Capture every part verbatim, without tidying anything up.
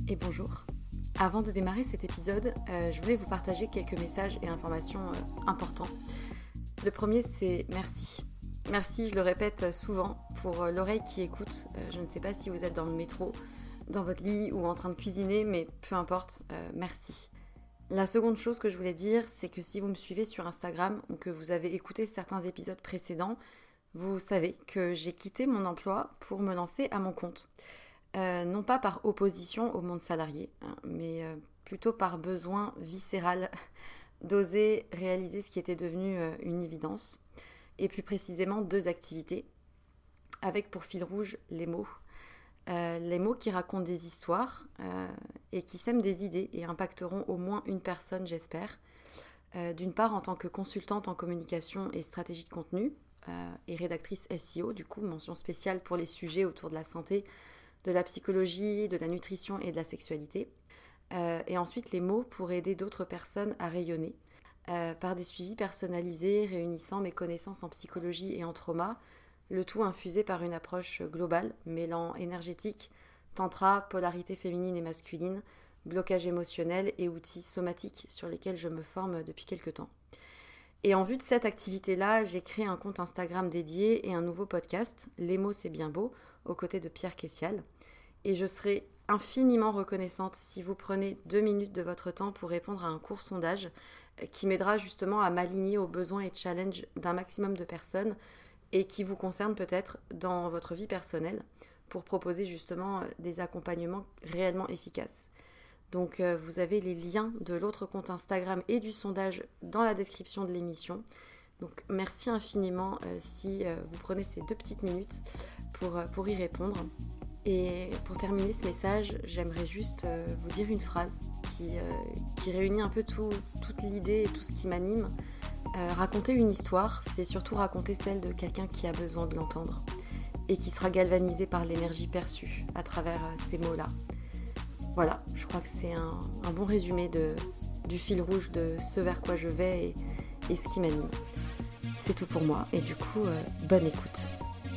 et bonjour. Avant de démarrer cet épisode, euh, je voulais vous partager quelques messages et informations euh, importants. Le premier, c'est merci. Merci, je le répète souvent, pour euh, l'oreille qui écoute. Euh, je ne sais pas si vous êtes dans le métro, dans votre lit ou en train de cuisiner, mais peu importe, euh, merci. La seconde chose que je voulais dire, c'est que si vous me suivez sur Instagram ou que vous avez écouté certains épisodes précédents, vous savez que j'ai quitté mon emploi pour me lancer à mon compte. Euh, non pas par opposition au monde salarié, hein, mais euh, plutôt par besoin viscéral d'oser réaliser ce qui était devenu euh, une évidence, et plus précisément deux activités, avec pour fil rouge les mots. Euh, les mots qui racontent des histoires euh, et qui sèment des idées et impacteront au moins une personne, j'espère. Euh, d'une part, en tant que consultante en communication et stratégie de contenu, euh, et rédactrice S E O, du coup, mention spéciale pour les sujets autour de la santé, de la psychologie, de la nutrition et de la sexualité. Euh, et ensuite, les mots pour aider d'autres personnes à rayonner, euh, par des suivis personnalisés réunissant mes connaissances en psychologie et en trauma, le tout infusé par une approche globale, mêlant énergétique, tantra, polarité féminine et masculine, blocage émotionnel et outils somatiques sur lesquels je me forme depuis quelques temps. Et en vue de cette activité-là, j'ai créé un compte Instagram dédié et un nouveau podcast, Les mots c'est bien beau, aux côtés de Pierre Kessial. Et je serai infiniment reconnaissante si vous prenez deux minutes de votre temps pour répondre à un court sondage qui m'aidera justement à m'aligner aux besoins et challenges d'un maximum de personnes et qui vous concerne peut-être dans votre vie personnelle pour proposer justement des accompagnements réellement efficaces. Donc euh, vous avez les liens de l'autre compte Instagram et du sondage dans la description de l'émission. Donc merci infiniment euh, si euh, vous prenez ces deux petites minutes pour, euh, pour y répondre. Et pour terminer ce message, j'aimerais juste euh, vous dire une phrase qui, euh, qui réunit un peu tout, toute l'idée et tout ce qui m'anime. Euh, raconter une histoire, c'est surtout raconter celle de quelqu'un qui a besoin de l'entendre et qui sera galvanisé par l'énergie perçue à travers euh, ces mots-là. Voilà, je crois que c'est un, un bon résumé de, du fil rouge de ce vers quoi je vais et, et ce qui m'anime. C'est tout pour moi et du coup, euh, bonne écoute.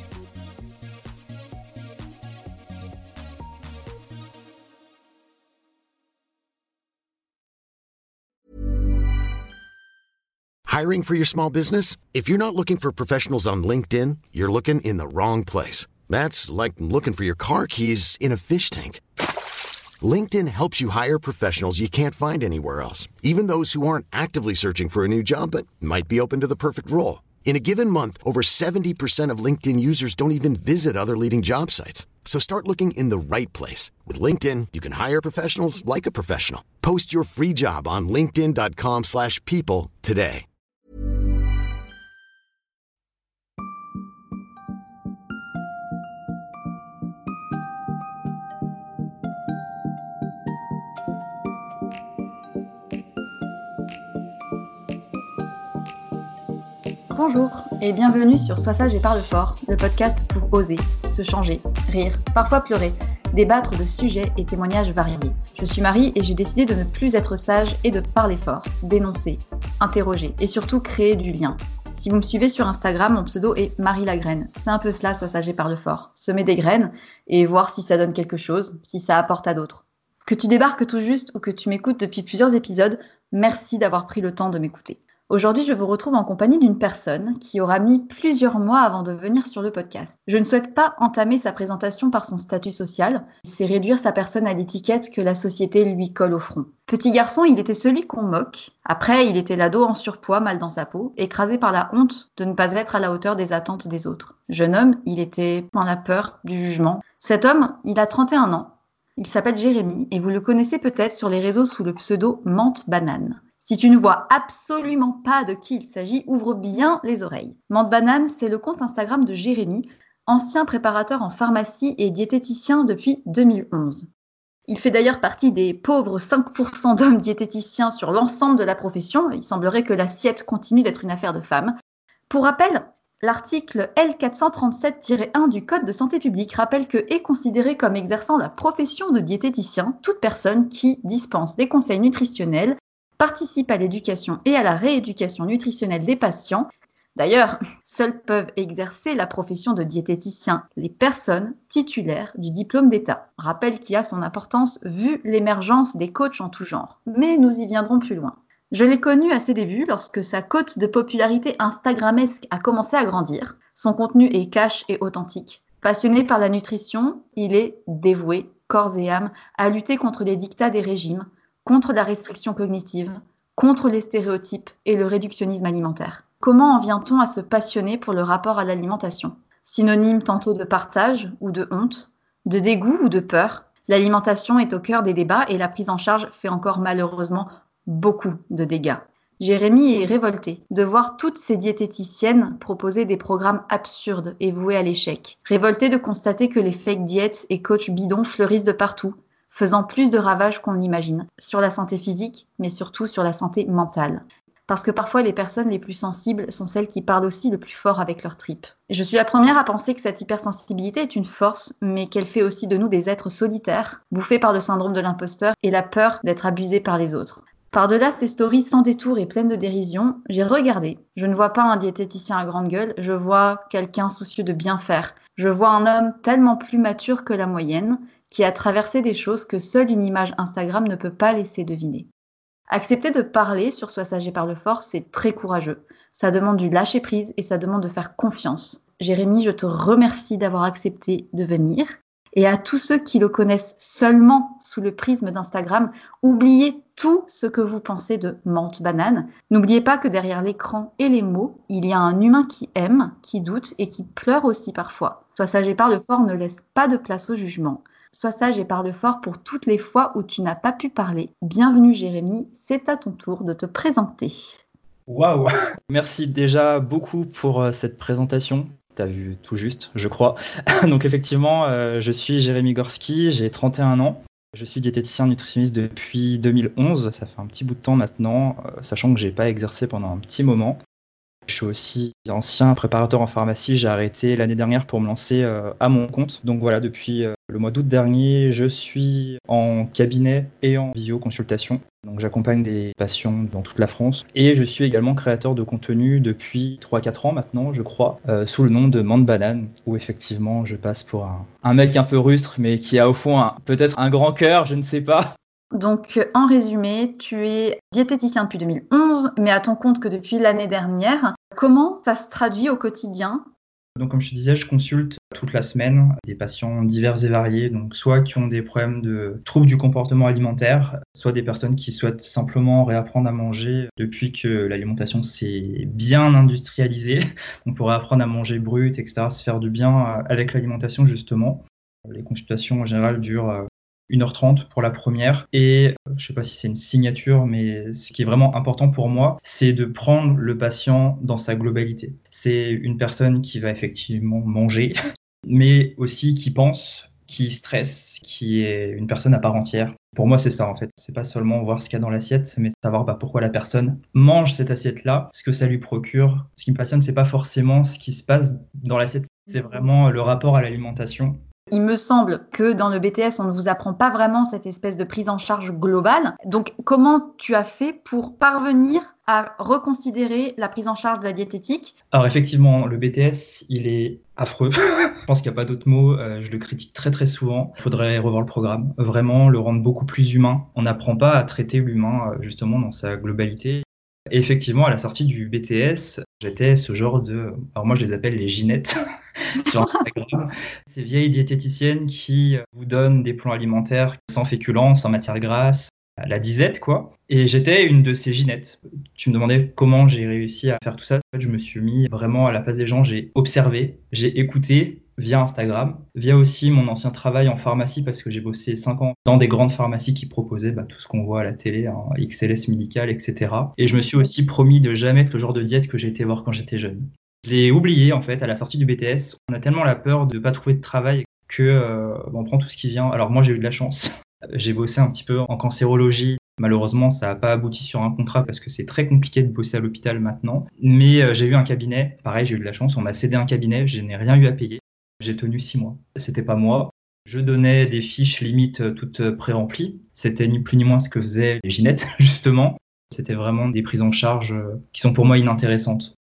Hiring for your small business? If you're not looking for professionals on LinkedIn, you're looking in the wrong place. That's like looking for your car keys in a fish tank. LinkedIn helps you hire professionals you can't find anywhere else, even those who aren't actively searching for a new job but might be open to the perfect role. In a given month, over seventy percent of LinkedIn users don't even visit other leading job sites. So start looking in the right place. With LinkedIn, you can hire professionals like a professional. Post your free job on linkedin.com slash people today. Bonjour et bienvenue sur Sois sage et parle fort, le podcast pour oser, se changer, rire, parfois pleurer, débattre de sujets et témoignages variés. Je suis Marie et j'ai décidé de ne plus être sage et de parler fort, dénoncer, interroger et surtout créer du lien. Si vous me suivez sur Instagram, mon pseudo est Marie la Graine. C'est un peu cela, Sois sage et parle fort. Semer des graines et voir si ça donne quelque chose, si ça apporte à d'autres. Que tu débarques tout juste ou que tu m'écoutes depuis plusieurs épisodes, merci d'avoir pris le temps de m'écouter. Aujourd'hui, je vous retrouve en compagnie d'une personne qui aura mis plusieurs mois avant de venir sur le podcast. Je ne souhaite pas entamer sa présentation par son statut social, c'est réduire sa personne à l'étiquette que la société lui colle au front. Petit garçon, il était celui qu'on moque. Après, il était l'ado en surpoids, mal dans sa peau, écrasé par la honte de ne pas être à la hauteur des attentes des autres. Jeune homme, il était dans la peur du jugement. Cet homme, il a trente et un ans. Il s'appelle Jérémy et vous le connaissez peut-être sur les réseaux sous le pseudo Menthe Banane. Si tu ne vois absolument pas de qui il s'agit, ouvre bien les oreilles. Menthe Banane, c'est le compte Instagram de Jérémy, ancien préparateur en pharmacie et diététicien depuis deux mille onze. Il fait d'ailleurs partie des pauvres cinq pour cent d'hommes diététiciens sur l'ensemble de la profession. Il semblerait que l'assiette continue d'être une affaire de femmes. Pour rappel, l'article L quatre cent trente-sept tiret un du Code de santé publique rappelle que est considérée comme exerçant la profession de diététicien toute personne qui dispense des conseils nutritionnels, participe à l'éducation et à la rééducation nutritionnelle des patients, D'ailleurs, seuls peuvent exercer la profession de diététicien les personnes titulaires du diplôme d'État. Rappel qui a son importance vu l'émergence des coachs en tout genre. Mais nous y viendrons plus loin. Je l'ai connu à ses débuts lorsque sa cote de popularité instagrammesque a commencé à grandir. Son contenu est cash et authentique. Passionné par la nutrition, il est dévoué, corps et âme, à lutter contre les dictats des régimes, contre la restriction cognitive, contre les stéréotypes et le réductionnisme alimentaire. Comment en vient-on à se passionner pour le rapport à l'alimentation ? Synonyme tantôt de partage ou de honte, de dégoût ou de peur, l'alimentation est au cœur des débats et la prise en charge fait encore malheureusement beaucoup de dégâts. Jérémy est révolté de voir toutes ces diététiciennes proposer des programmes absurdes et voués à l'échec. Révolté de constater que les fake diètes et coachs bidons fleurissent de partout, faisant plus de ravages qu'on l'imagine, sur la santé physique, mais surtout sur la santé mentale. Parce que parfois, les personnes les plus sensibles sont celles qui parlent aussi le plus fort avec leurs tripes. Je suis la première à penser que cette hypersensibilité est une force, mais qu'elle fait aussi de nous des êtres solitaires, bouffés par le syndrome de l'imposteur et la peur d'être abusés par les autres. Par-delà ces stories sans détour et pleines de dérision, j'ai regardé. Je ne vois pas un diététicien à grande gueule, je vois quelqu'un soucieux de bien faire. Je vois un homme tellement plus mature que la moyenne, qui a traversé des choses que seule une image Instagram ne peut pas laisser deviner. Accepter de parler sur Sois sage et parle fort, c'est très courageux. Ça demande du lâcher-prise et ça demande de faire confiance. Jérémy, je te remercie d'avoir accepté de venir. Et à tous ceux qui le connaissent seulement sous le prisme d'Instagram, oubliez tout ce que vous pensez de Menthe Banane. N'oubliez pas que derrière l'écran et les mots, il y a un humain qui aime, qui doute et qui pleure aussi parfois. Sois sage et parle fort ne laisse pas de place au jugement. Sois sage et parle fort pour toutes les fois où tu n'as pas pu parler. Bienvenue Jérémy, c'est à ton tour de te présenter. Waouh! Merci déjà beaucoup pour cette présentation. T'as vu tout juste, je crois. Donc effectivement, euh, je suis Jérémy Gorski, j'ai trente et un ans. Je suis diététicien nutritionniste depuis deux mille onze, ça fait un petit bout de temps maintenant, euh, sachant que j'ai pas exercé pendant un petit moment. Je suis aussi ancien préparateur en pharmacie, j'ai arrêté l'année dernière pour me lancer euh, à mon compte. Donc voilà, depuis euh, le mois d'août dernier, je suis en cabinet et en visio-consultation. Donc j'accompagne des patients dans toute la France. Et je suis également créateur de contenu depuis trois à quatre ans maintenant, je crois, euh, sous le nom de Menthe Banane, où effectivement je passe pour un, un mec un peu rustre, mais qui a au fond un, peut-être un grand cœur, je ne sais pas. Donc, en résumé, tu es diététicien depuis deux mille onze, mais à ton compte que depuis l'année dernière. Comment ça se traduit au quotidien ? Donc, comme je te disais, je consulte toute la semaine des patients divers et variés, donc soit qui ont des problèmes de troubles du comportement alimentaire, soit des personnes qui souhaitent simplement réapprendre à manger depuis que l'alimentation s'est bien industrialisée. On pourrait apprendre à manger brut, et cetera, se faire du bien avec l'alimentation justement. Les consultations en général durent une heure trente pour la première. Et je ne sais pas si c'est une signature, mais ce qui est vraiment important pour moi, c'est de prendre le patient dans sa globalité. C'est une personne qui va effectivement manger, mais aussi qui pense, qui stresse, qui est une personne à part entière. Pour moi, c'est ça en fait. C'est pas seulement voir ce qu'il y a dans l'assiette, mais savoir bah, pourquoi la personne mange cette assiette-là, ce que ça lui procure. Ce qui me passionne, c'est pas forcément ce qui se passe dans l'assiette, c'est vraiment le rapport à l'alimentation. Il me semble que dans le B T S, on ne vous apprend pas vraiment cette espèce de prise en charge globale. Donc, comment tu as fait pour parvenir à reconsidérer la prise en charge de la diététique ? Alors effectivement, le B T S, il est affreux. Je pense qu'il n'y a pas d'autre mot. Euh, je le critique très très souvent. Il faudrait revoir le programme. Vraiment le rendre beaucoup plus humain. On n'apprend pas à traiter l'humain justement dans sa globalité. Et effectivement, à la sortie du B T S, j'étais ce genre de... Alors moi, je les appelle les ginettes sur Instagram. Ces vieilles diététiciennes qui vous donnent des plans alimentaires sans féculents, sans matière grasse, la disette, quoi. Et j'étais une de ces ginettes. Tu me demandais comment j'ai réussi à faire tout ça. En fait, je me suis mis vraiment à la place des gens. J'ai observé, j'ai écouté via Instagram, via aussi mon ancien travail en pharmacie, parce que j'ai bossé cinq ans dans des grandes pharmacies qui proposaient bah, tout ce qu'on voit à la télé, hein, X L S médical, et cetera. Et je me suis aussi promis de jamais être le genre de diète que j'ai été voir quand j'étais jeune. Je l'ai oublié en fait à la sortie du B T S. On a tellement la peur de ne pas trouver de travail que euh, on prend tout ce qui vient. Alors moi j'ai eu de la chance. J'ai bossé un petit peu en cancérologie. Malheureusement, ça n'a pas abouti sur un contrat parce que c'est très compliqué de bosser à l'hôpital maintenant. Mais euh, j'ai eu un cabinet. Pareil, j'ai eu de la chance. On m'a cédé un cabinet. Je n'ai rien eu à payer. J'ai tenu six mois. C'était pas moi. Je donnais des fiches limites toutes pré-remplies. C'était ni plus ni moins ce que faisaient les ginettes, justement. C'était vraiment des prises en charge qui sont pour moi inintéressantes.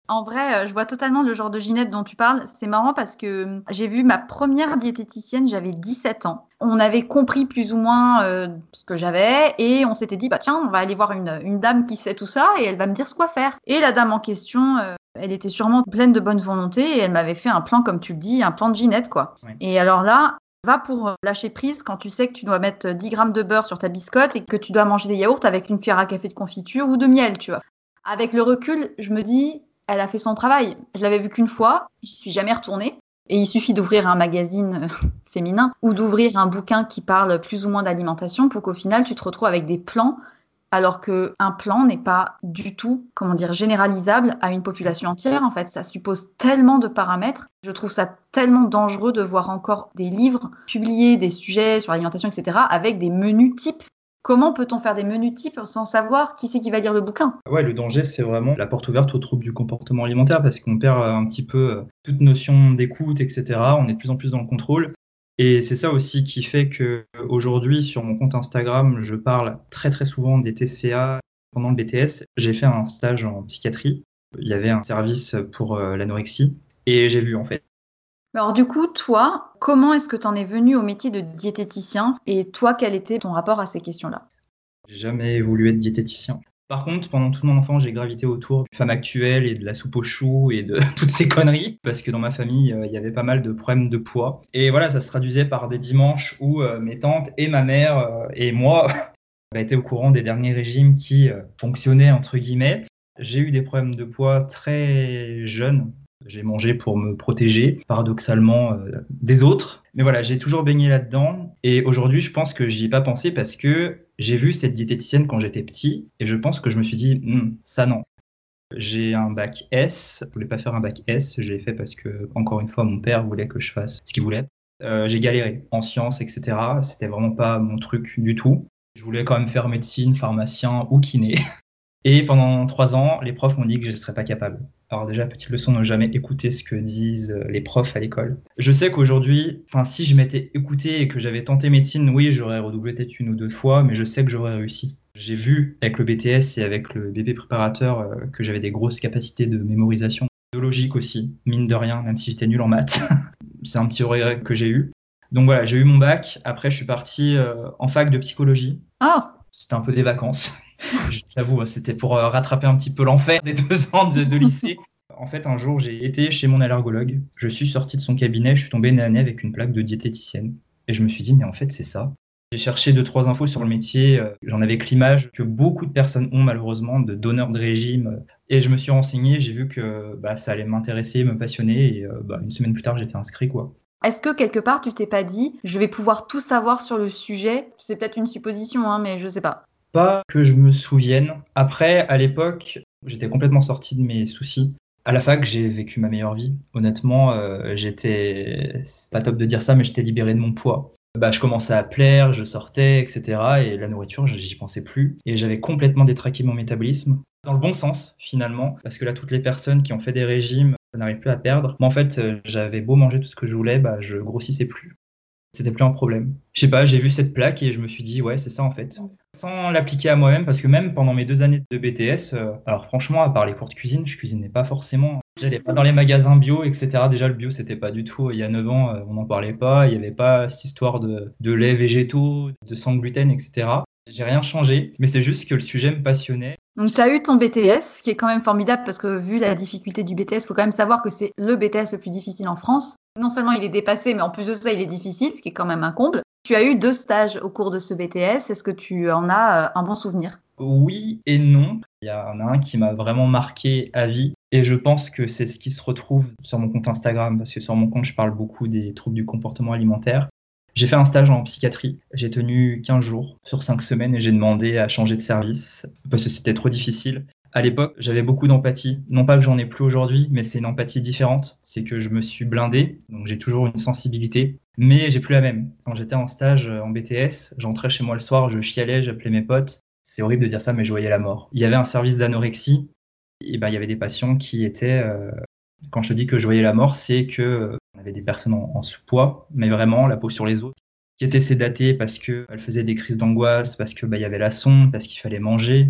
En vrai, euh, je vois totalement le genre de Ginette dont tu parles. C'est marrant parce que euh, j'ai vu ma première diététicienne, j'avais dix-sept ans. On avait compris plus ou moins euh, ce que j'avais et on s'était dit, bah tiens, on va aller voir une, une dame qui sait tout ça et elle va me dire ce quoi faire. Et la dame en question, euh, elle était sûrement pleine de bonne volonté et elle m'avait fait un plan, comme tu le dis, un plan de Ginette, quoi. Ouais. Et alors là, va pour lâcher prise quand tu sais que tu dois mettre dix grammes de beurre sur ta biscotte et que tu dois manger des yaourts avec une cuillère à café de confiture ou de miel, tu vois. Avec le recul, je me dis, elle a fait son travail. Je l'avais vue qu'une fois, j'y suis jamais retournée. Et il suffit d'ouvrir un magazine euh, féminin ou d'ouvrir un bouquin qui parle plus ou moins d'alimentation pour qu'au final, tu te retrouves avec des plans, alors qu'un plan n'est pas du tout, comment dire, généralisable à une population entière. En fait, ça suppose tellement de paramètres. Je trouve ça tellement dangereux de voir encore des livres publier des sujets sur l'alimentation, et cetera, avec des menus types. Comment peut-on faire des menus types sans savoir qui c'est qui va lire le bouquin? Ouais, le danger, c'est vraiment la porte ouverte aux troubles du comportement alimentaire parce qu'on perd euh, un petit peu euh, toute notion d'écoute, et cetera. On est de plus en plus dans le contrôle. Et c'est ça aussi qui fait que euh, aujourd'hui, sur mon compte Instagram, je parle très très souvent des T C A. Pendant le B T S, j'ai fait un stage en psychiatrie. Il y avait un service pour euh, l'anorexie et j'ai vu en fait. Alors du coup, toi, comment est-ce que tu en es venu au métier de diététicien et toi, quel était ton rapport à ces questions-là? J'ai jamais voulu être diététicien. Par contre, pendant toute mon enfance, j'ai gravité autour de femmes actuelles et de la soupe aux choux et de toutes ces conneries, parce que dans ma famille, euh, il y avait pas mal de problèmes de poids. Et voilà, ça se traduisait par des dimanches où euh, mes tantes et ma mère euh, et moi bah, étaient au courant des derniers régimes qui euh, fonctionnaient, entre guillemets. J'ai eu des problèmes de poids très jeunes. J'ai mangé pour me protéger, paradoxalement, euh, des autres. Mais voilà, j'ai toujours baigné là-dedans. Et aujourd'hui, je pense que j'y ai pas pensé parce que j'ai vu cette diététicienne quand j'étais petit. Et je pense que je me suis dit, Hm, ça non. J'ai un bac S. Je voulais pas faire un bac S. Je l'ai fait parce que, encore une fois, mon père voulait que je fasse ce qu'il voulait. Euh, j'ai galéré en sciences, et cetera. C'était vraiment pas mon truc du tout. Je voulais quand même faire médecine, pharmacien ou kiné. Et pendant trois ans, les profs m'ont dit que je ne serais pas capable. Alors déjà, petite leçon, ne jamais écouter ce que disent les profs à l'école. Je sais qu'aujourd'hui, enfin, si je m'étais écouté et que j'avais tenté médecine, oui, j'aurais redoublé peut-être une ou deux fois, mais je sais que j'aurais réussi. J'ai vu avec le B T S et avec le B P préparateur euh, que j'avais des grosses capacités de mémorisation, de logique aussi, mine de rien, même si j'étais nul en maths. C'est un petit regret que j'ai eu. Donc voilà, j'ai eu mon bac. Après, je suis parti euh, en fac de psychologie. Ah, C'était un peu des vacances. J'avoue, c'était pour euh, rattraper un petit peu l'enfer des deux ans de, de lycée. En fait, un jour, j'ai été chez mon allergologue. Je suis sorti de son cabinet, je suis tombé nez à nez avec une plaque de diététicienne. Et je me suis dit, mais en fait, c'est ça. J'ai cherché deux, trois infos sur le métier. euh, J'en avais que l'image que beaucoup de personnes ont malheureusement de donneurs de régime. Et je me suis renseigné, j'ai vu que bah, ça allait m'intéresser, me passionner. Et euh, bah, une semaine plus tard, j'étais inscrit, quoi. est-ce que quelque part tu t'es pas dit, je vais pouvoir tout savoir sur le sujet? C'est peut-être une supposition, hein, mais je sais pas. Pas que je me souvienne. Après, à l'époque, j'étais complètement sorti de mes soucis. À la fac, j'ai vécu ma meilleure vie. Honnêtement, euh, j'étais, c'est pas top de dire ça, mais j'étais libéré de mon poids. Bah, je commençais à plaire, je sortais, et cetera. Et la nourriture, j'y pensais plus. Et j'avais complètement détraqué mon métabolisme. Dans le bon sens, finalement. Parce que là, toutes les personnes qui ont fait des régimes n'arrivent plus à perdre. Mais en fait, euh, j'avais beau manger tout ce que je voulais, bah, je grossissais plus. C'était plus un problème. Je sais pas, j'ai vu cette plaque et je me suis dit, ouais, c'est ça en fait. Sans l'appliquer à moi-même, parce que même pendant mes deux années de B T S, euh, alors franchement, à part les cours de cuisine, je cuisinais pas forcément. J'allais pas dans les magasins bio, et cetera. Déjà, le bio, c'était pas du tout. Il y a neuf ans, euh, on n'en parlait pas. Il y avait pas cette histoire de, de lait végétaux, de sans gluten, et cetera. J'ai rien changé, mais c'est juste que le sujet me passionnait. Donc tu as eu ton B T S, ce qui est quand même formidable parce que vu la difficulté du B T S, il faut quand même savoir que c'est le B T S le plus difficile en France. Non seulement il est dépassé, mais en plus de ça, il est difficile, ce qui est quand même un comble. Tu as eu deux stages au cours de ce B T S. Est-ce que tu en as un bon souvenir? Oui et non. Il y en a un qui m'a vraiment marqué à vie. Et je pense que c'est ce qui se retrouve sur mon compte Instagram, parce que sur mon compte, je parle beaucoup des troubles du comportement alimentaire. J'ai fait un stage en psychiatrie. J'ai tenu quinze jours sur cinq semaines et j'ai demandé à changer de service parce que c'était trop difficile. À l'époque, j'avais beaucoup d'empathie. Non pas que j'en ai plus aujourd'hui, mais c'est une empathie différente. C'est que je me suis blindé, donc j'ai toujours une sensibilité, mais j'ai plus la même. Quand j'étais en stage en B T S, j'entrais chez moi le soir, je chialais, j'appelais mes potes. C'est horrible de dire ça, mais je voyais la mort. Il y avait un service d'anorexie, et ben il y avait des patients qui étaient... Euh... Quand je te dis que je voyais la mort, c'est que euh, on avait des personnes en, en sous-poids, mais vraiment la peau sur les os, qui étaient sédatées parce qu'elles faisaient des crises d'angoisse, parce que bah, y avait la sonde, parce qu'il fallait manger.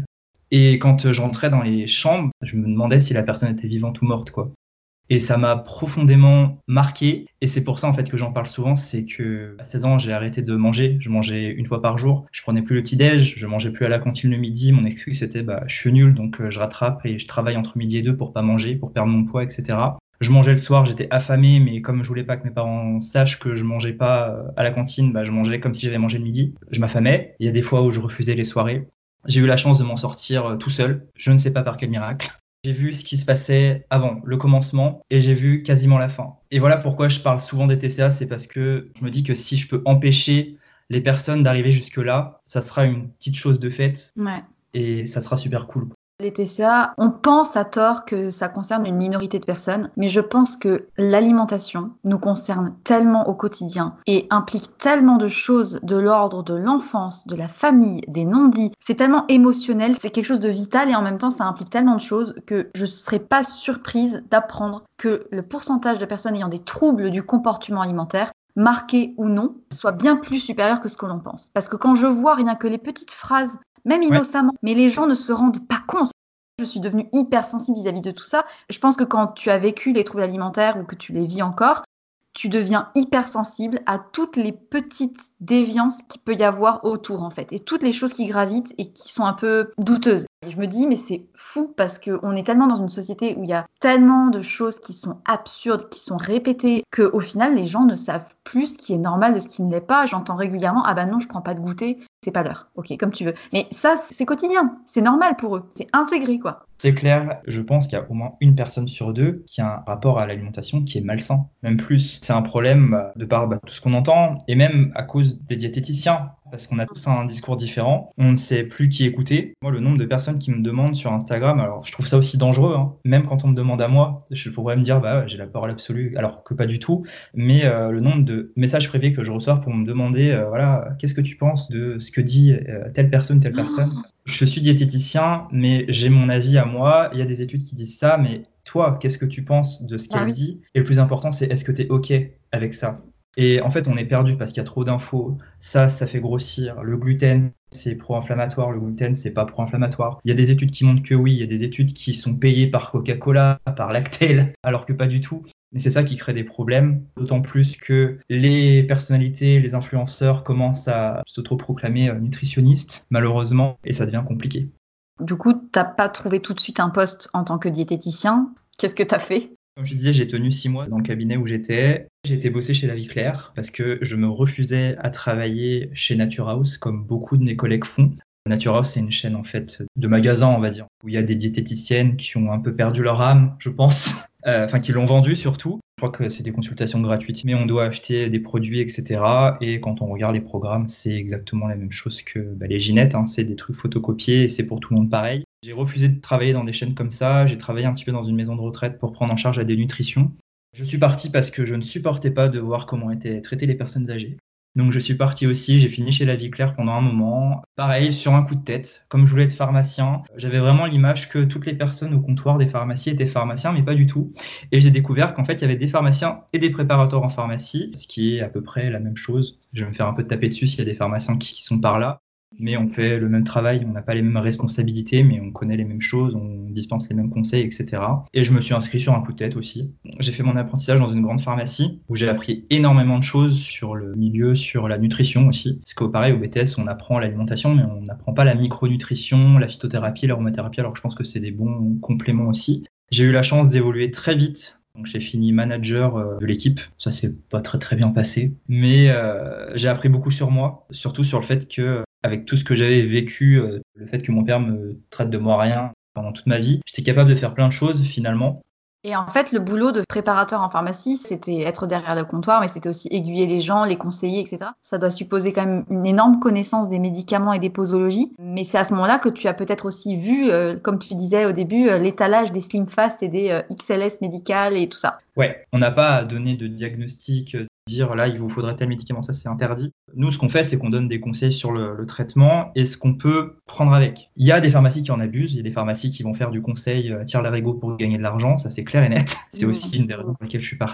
Et quand j'entrais dans les chambres, je me demandais si la personne était vivante ou morte, quoi. Et ça m'a profondément marqué. Et c'est pour ça, en fait, que j'en parle souvent. C'est que à seize ans, j'ai arrêté de manger. Je mangeais une fois par jour. Je prenais plus le petit-déj. Je mangeais plus à la cantine le midi. Mon excuse, c'était bah, je suis nul, donc euh, je rattrape et je travaille entre midi et deux pour pas manger, pour perdre mon poids, et cetera. Je mangeais le soir, j'étais affamé, mais comme je voulais pas que mes parents sachent que je mangeais pas à la cantine, bah, je mangeais comme si j'avais mangé le midi. Je m'affamais. Il y a des fois où je refusais les soirées. J'ai eu la chance de m'en sortir euh, tout seul. Je ne sais pas par quel miracle. J'ai vu ce qui se passait avant, le commencement, et j'ai vu quasiment la fin. Et voilà pourquoi je parle souvent des T C A, c'est parce que je me dis que si je peux empêcher les personnes d'arriver jusque-là, ça sera une petite chose de faite, Ouais. et ça sera super cool. Les T C A, on pense à tort que ça concerne une minorité de personnes, mais je pense que l'alimentation nous concerne tellement au quotidien et implique tellement de choses de l'ordre de l'enfance, de la famille, des non-dits. C'est tellement émotionnel, c'est quelque chose de vital et en même temps ça implique tellement de choses que je ne serais pas surprise d'apprendre que le pourcentage de personnes ayant des troubles du comportement alimentaire, marqués ou non, soit bien plus supérieur que ce que l'on pense. Parce que quand je vois rien que les petites phrases même innocemment, ouais. Mais les gens ne se rendent pas compte. Je suis devenue hypersensible vis-à-vis de tout ça. Je pense que quand tu as vécu les troubles alimentaires ou que tu les vis encore, tu deviens hypersensible à toutes les petites déviances qu'il peut y avoir autour, en fait, et toutes les choses qui gravitent et qui sont un peu douteuses. Et je me dis, mais c'est fou parce qu'on est tellement dans une société où il y a tellement de choses qui sont absurdes, qui sont répétées, qu'au final, les gens ne savent plus ce qui est normal de ce qui ne l'est pas. J'entends régulièrement, ah ben non, je prends pas de goûter, c'est pas l'heure. Ok, comme tu veux. Mais ça, c'est quotidien, c'est normal pour eux, c'est intégré, quoi. C'est clair, je pense qu'il y a au moins une personne sur deux qui a un rapport à l'alimentation qui est malsain, même plus. C'est un problème bah, de par bah, tout ce qu'on entend, et même à cause des diététiciens, parce qu'on a tous un discours différent, on ne sait plus qui écouter. Moi, le nombre de personnes qui me demandent sur Instagram, alors je trouve ça aussi dangereux, hein. Même quand on me demande à moi, je pourrais me dire, bah ouais, j'ai la parole absolue, alors que pas du tout, mais euh, le nombre de messages privés que je reçois pour me demander, euh, voilà, qu'est-ce que tu penses de ce que dit euh, telle personne, telle personne. Je suis diététicien, mais j'ai mon avis à moi. Il y a des études qui disent ça, mais toi, qu'est-ce que tu penses de ce qu'elle ah oui. dit? Et le plus important, c'est est-ce que tu es OK avec ça? Et en fait, on est perdu parce qu'il y a trop d'infos. Ça, ça fait grossir. Le gluten, c'est pro-inflammatoire. Le gluten, c'est pas pro-inflammatoire. Il y a des études qui montrent que oui. Il y a des études qui sont payées par Coca-Cola, par Lactel, alors que pas du tout. Et c'est ça qui crée des problèmes, d'autant plus que les personnalités, les influenceurs commencent à s'autoproclamer nutritionnistes, malheureusement, et ça devient compliqué. Du coup, tu n'as pas trouvé tout de suite un poste en tant que diététicien. Qu'est-ce que tu as fait? Comme je disais, j'ai tenu six mois dans le cabinet où j'étais. J'ai été bosser chez La Vie Claire parce que je me refusais à travailler chez Nature House, comme beaucoup de mes collègues font. Nature House, c'est une chaîne en fait de magasins, on va dire, où il y a des diététiciennes qui ont un peu perdu leur âme, je pense. Enfin, euh, qui l'ont vendu surtout. Je crois que c'est des consultations gratuites, mais on doit acheter des produits, et cetera. Et quand on regarde les programmes, c'est exactement la même chose que bah, les Ginettes. Hein. C'est des trucs photocopiés et c'est pour tout le monde pareil. J'ai refusé de travailler dans des chaînes comme ça. J'ai travaillé un petit peu dans une maison de retraite pour prendre en charge la dénutrition. Je suis parti parce que je ne supportais pas de voir comment étaient traitées les personnes âgées. Donc je suis parti aussi, j'ai fini chez La Vie Claire pendant un moment. Pareil, sur un coup de tête, comme je voulais être pharmacien, j'avais vraiment l'image que toutes les personnes au comptoir des pharmacies étaient pharmaciens, mais pas du tout. Et j'ai découvert qu'en fait, il y avait des pharmaciens et des préparateurs en pharmacie, ce qui est à peu près la même chose. Je vais me faire un peu taper dessus s'il y a des pharmaciens qui sont par là. Mais on fait le même travail, on n'a pas les mêmes responsabilités, mais on connaît les mêmes choses, on dispense les mêmes conseils, et cetera. Et je me suis inscrit sur un coup de tête aussi. J'ai fait mon apprentissage dans une grande pharmacie où j'ai appris énormément de choses sur le milieu, sur la nutrition aussi. Parce que pareil, au B T S, on apprend l'alimentation, mais on n'apprend pas la micronutrition, la phytothérapie, l'aromathérapie, alors je pense que c'est des bons compléments aussi. J'ai eu la chance d'évoluer très vite. Donc j'ai fini manager de l'équipe, ça s'est pas très très bien passé, mais euh, j'ai appris beaucoup sur moi, surtout sur le fait que avec tout ce que j'avais vécu, euh, le fait que mon père me traite de moi rien pendant toute ma vie, j'étais capable de faire plein de choses finalement. Et en fait, le boulot de préparateur en pharmacie, c'était être derrière le comptoir, mais c'était aussi aiguiller les gens, les conseiller, et cetera. Ça doit supposer quand même une énorme connaissance des médicaments et des posologies. Mais c'est à ce moment-là que tu as peut-être aussi vu, euh, comme tu disais au début, euh, l'étalage des Slim Fast et des euh, X L S médicales et tout ça. Ouais, on n'a pas à donner de diagnostic, euh, dire là, il vous faudrait tel médicament, ça c'est interdit. Nous, ce qu'on fait, c'est qu'on donne des conseils sur le, le traitement et ce qu'on peut prendre avec. Il y a des pharmacies qui en abusent, il y a des pharmacies qui vont faire du conseil euh, tire l'arigot pour gagner de l'argent, ça c'est clair et net. C'est mmh. aussi une des raisons pour lesquelles je suis parti.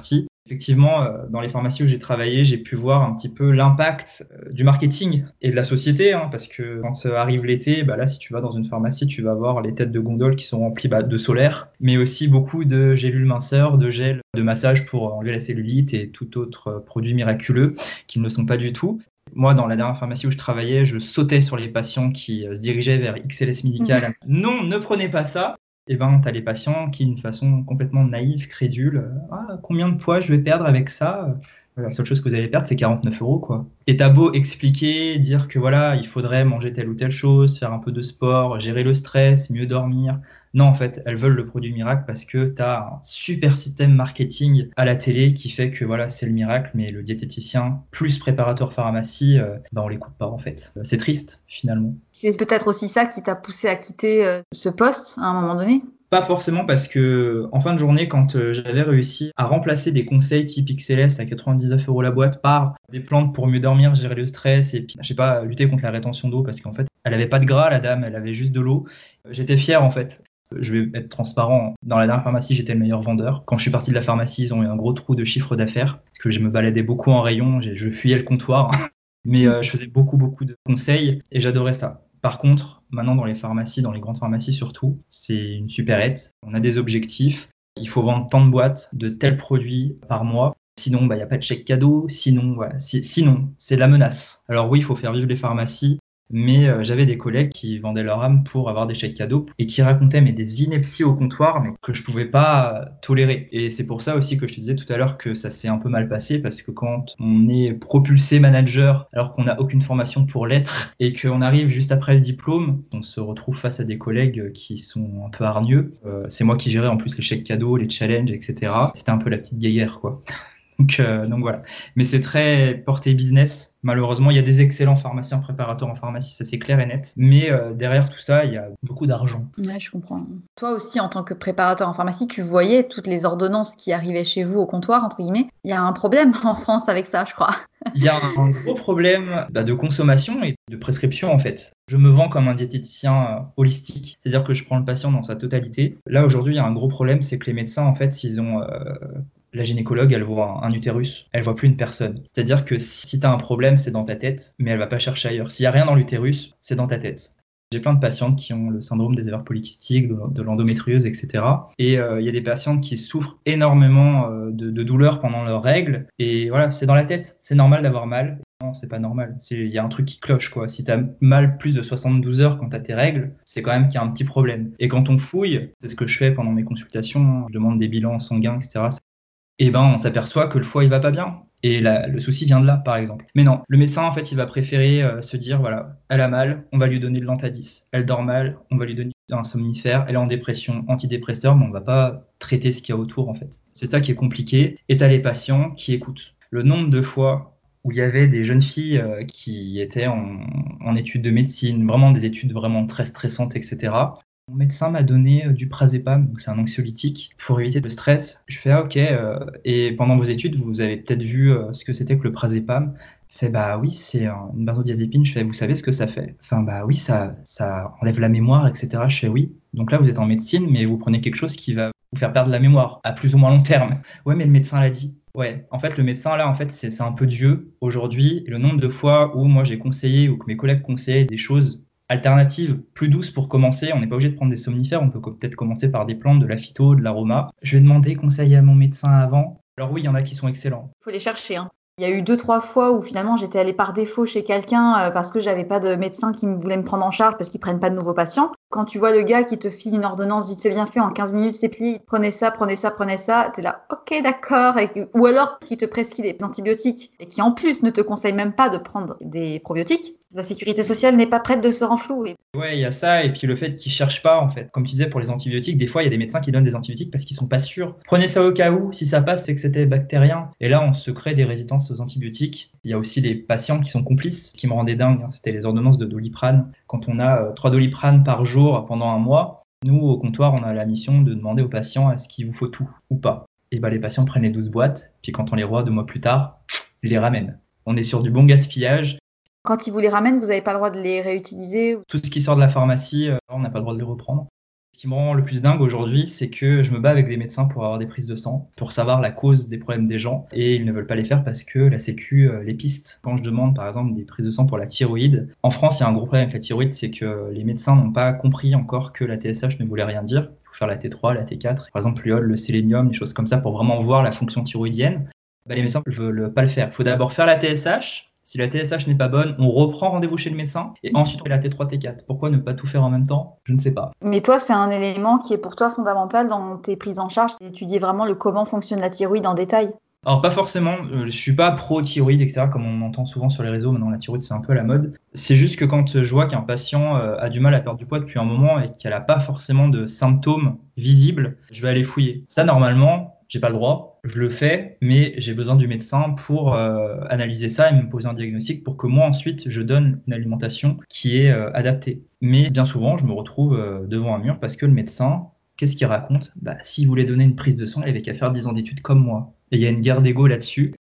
Effectivement, euh, dans les pharmacies où j'ai travaillé, j'ai pu voir un petit peu l'impact euh, du marketing et de la société, hein, parce que quand euh, arrive l'été, bah là, si tu vas dans une pharmacie, tu vas voir les têtes de gondole qui sont remplies bah, de solaire, mais aussi beaucoup de gélules minceurs, de gel de massage pour enlever la cellulite et tout autre euh, produit miraculeux qui ne le sont pas du tout. Moi, dans la dernière pharmacie où je travaillais, je sautais sur les patients qui euh, se dirigeaient vers X L S médical. Non, ne prenez pas ça. Et ben, tu as les patients qui, d'une façon complètement naïve, crédule, ah, combien de poids je vais perdre avec ça? La seule chose que vous allez perdre, c'est quarante-neuf euros, quoi. Et t'as beau expliquer, dire que voilà, il faudrait manger telle ou telle chose, faire un peu de sport, gérer le stress, mieux dormir. Non, en fait, elles veulent le produit miracle parce que t'as un super système marketing à la télé qui fait que voilà, c'est le miracle, mais le diététicien plus préparateur pharmacie, euh, ben on l'écoute pas en fait. C'est triste finalement. C'est peut-être aussi ça qui t'a poussé à quitter euh, ce poste à un moment donné? Pas forcément, parce que en fin de journée, quand euh, j'avais réussi à remplacer des conseils type X L S à quatre-vingt-dix-neuf euros la boîte par des plantes pour mieux dormir, gérer le stress et puis, je sais pas, lutter contre la rétention d'eau, parce qu'en fait, elle avait pas de gras, la dame, elle avait juste de l'eau. J'étais fier en fait. Je vais être transparent. Dans la dernière pharmacie, j'étais le meilleur vendeur. Quand je suis parti de la pharmacie, ils ont eu un gros trou de chiffre d'affaires parce que je me baladais beaucoup en rayon, je fuyais le comptoir, mais euh, je faisais beaucoup, beaucoup de conseils et j'adorais ça. Par contre, maintenant dans les pharmacies, dans les grandes pharmacies surtout, c'est une supérette. On a des objectifs. Il faut vendre tant de boîtes de tels produits par mois. Sinon, bah, y a pas de chèque cadeau. Sinon, voilà. Si, sinon, c'est de la menace. Alors oui, il faut faire vivre les pharmacies. Mais euh, j'avais des collègues qui vendaient leur âme pour avoir des chèques cadeaux et qui racontaient mais, des inepties au comptoir mais que je pouvais pas euh, tolérer. Et c'est pour ça aussi que je te disais tout à l'heure que ça s'est un peu mal passé parce que quand on est propulsé manager alors qu'on n'a aucune formation pour l'être et qu'on arrive juste après le diplôme, on se retrouve face à des collègues qui sont un peu hargneux. Euh, c'est moi qui gérais en plus les chèques cadeaux, les challenges, et cetera. C'était un peu la petite guéguerre, quoi. Donc, euh, donc voilà. Mais c'est très porté business. Malheureusement, il y a des excellents pharmaciens préparateurs en pharmacie, ça c'est clair et net. Mais euh, derrière tout ça, il y a beaucoup d'argent. Ouais, je comprends. Toi aussi, en tant que préparateur en pharmacie, tu voyais toutes les ordonnances qui arrivaient chez vous au comptoir, entre guillemets. Il y a un problème en France avec ça, je crois. Il y a un gros problème bah, de consommation et de prescription en fait. Je me vends comme un diététicien euh, holistique, c'est-à-dire que je prends le patient dans sa totalité. Là aujourd'hui, il y a un gros problème, c'est que les médecins en fait, ils ont... Euh, La gynécologue, elle voit un utérus, elle voit plus une personne. C'est-à-dire que si tu as un problème, c'est dans ta tête, mais elle va pas chercher ailleurs. S'il y a rien dans l'utérus, c'est dans ta tête. J'ai plein de patientes qui ont le syndrome des ovaires polykystiques, de, de l'endométriose, et cetera. Et il euh, y a des patientes qui souffrent énormément euh, de, de douleurs pendant leurs règles. Et voilà, c'est dans la tête. C'est normal d'avoir mal. Non, c'est pas normal. Il y a un truc qui cloche, quoi. Si tu as mal plus de soixante-douze heures quand tu as tes règles, c'est quand même qu'il y a un petit problème. Et quand on fouille, c'est ce que je fais pendant mes consultations, je demande des bilans sanguins, et cetera. Et ben on s'aperçoit que le foie il va pas bien. Et la, le souci vient de là, par exemple. Mais non, le médecin, en fait, il va préférer euh, se dire, voilà, elle a mal, on va lui donner de l'Antadis. Elle dort mal, on va lui donner un somnifère. Elle est en dépression, antidépresseur, mais on va pas traiter ce qu'il y a autour, en fait. C'est ça qui est compliqué. Et t'as les patients qui écoutent. Le nombre de fois où il y avait des jeunes filles euh, qui étaient en, en études de médecine, vraiment des études vraiment très stressantes, et cetera. Mon médecin m'a donné du Prazépam, donc c'est un anxiolytique, pour éviter le stress. Je fais ah ok, euh, et pendant vos études, vous avez peut-être vu euh, ce que c'était que le Prazépam. Je fais bah oui, c'est une benzodiazépine. Je fais vous savez ce que ça fait? Enfin bah oui, ça, ça enlève la mémoire, et cetera. Je fais oui. Donc là, vous êtes en médecine, mais vous prenez quelque chose qui va vous faire perdre la mémoire à plus ou moins long terme. Ouais, mais le médecin l'a dit. Ouais, en fait, le médecin, là, en fait, c'est, c'est un peu Dieu aujourd'hui. Et le nombre de fois où moi, j'ai conseillé ou que mes collègues conseillaient des choses alternatives plus douces pour commencer, on n'est pas obligé de prendre des somnifères, on peut peut-être commencer par des plantes, de la phyto, de l'aroma. Je vais demander conseil à mon médecin avant. Alors oui, il y en a qui sont excellents. Il faut les chercher, hein. Il y a eu deux, trois fois où finalement j'étais allée par défaut chez quelqu'un euh, parce que j'avais pas de médecin qui voulait me prendre en charge parce qu'ils prennent pas de nouveaux patients. Quand tu vois le gars qui te file une ordonnance vite fait bien fait en quinze minutes, c'est plié, prenez ça, prenez ça, prenez ça, t'es là, ok d'accord, et, ou alors qui te prescrit des antibiotiques et qui en plus ne te conseille même pas de prendre des probiotiques. La sécurité sociale n'est pas prête de se renflouer. Ouais, il y a ça, et puis le fait qu'ils cherchent pas, en fait. Comme tu disais, pour les antibiotiques, des fois, il y a des médecins qui donnent des antibiotiques parce qu'ils sont pas sûrs. Prenez ça au cas où, si ça passe, c'est que c'était bactérien. Et là, on se crée des résistances aux antibiotiques. Il y a aussi les patients qui sont complices, qui me rendaient dingue. Hein. C'était les ordonnances de Doliprane. Quand on a euh, trois Doliprane par jour pendant un mois, nous, au comptoir, on a la mission de demander aux patients est-ce qu'il vous faut tout ou pas. Et ben, les patients prennent les douze boîtes, puis quand on les revoit deux mois plus tard, ils les ramènent. On est sur du bon gaspillage. Quand ils vous les ramènent, vous n'avez pas le droit de les réutiliser? Tout ce qui sort de la pharmacie, euh, on n'a pas le droit de les reprendre. Ce Ce qui me rend le plus dingue aujourd'hui, c'est que je me bats avec des médecins pour avoir des prises de sang, pour savoir la cause des problèmes des gens, et ils ne veulent pas les faire parce que la Sécu euh, les piste. Quand je demande par exemple des prises de sang pour la thyroïde, en France il y a un gros problème avec la thyroïde, c'est que les médecins n'ont pas compris encore que la T S H ne voulait rien dire. Il faut faire la T trois, la T quatre, par exemple l'iode, le sélénium, des choses comme ça pour vraiment voir la fonction thyroïdienne. Bah, les médecins ne veulent pas le faire. Il faut d'abord faire la T S H. Si la T S H n'est pas bonne, on reprend rendez-vous chez le médecin et ensuite on fait la T trois, T quatre. Pourquoi ne pas tout faire en même temps? Je ne sais pas. Mais toi, c'est un élément qui est pour toi fondamental dans tes prises en charge, c'est d'étudier vraiment le comment fonctionne la thyroïde en détail. Alors pas forcément, euh, je suis pas pro-thyroïde, et cetera, comme on entend souvent sur les réseaux, maintenant la thyroïde c'est un peu à la mode. C'est juste que quand je vois qu'un patient euh, a du mal à perdre du poids depuis un moment et qu'elle n'a pas forcément de symptômes visibles, je vais aller fouiller. Ça normalement, j'ai pas le droit, je le fais, mais j'ai besoin du médecin pour euh, analyser ça et me poser un diagnostic pour que moi ensuite je donne une alimentation qui est euh, adaptée. Mais bien souvent, je me retrouve euh, devant un mur parce que le médecin, qu'est-ce qu'il raconte? Bah, s'il voulait donner une prise de sang, il avait qu'à faire dix ans d'études comme moi. Et il y a une guerre d'ego là-dessus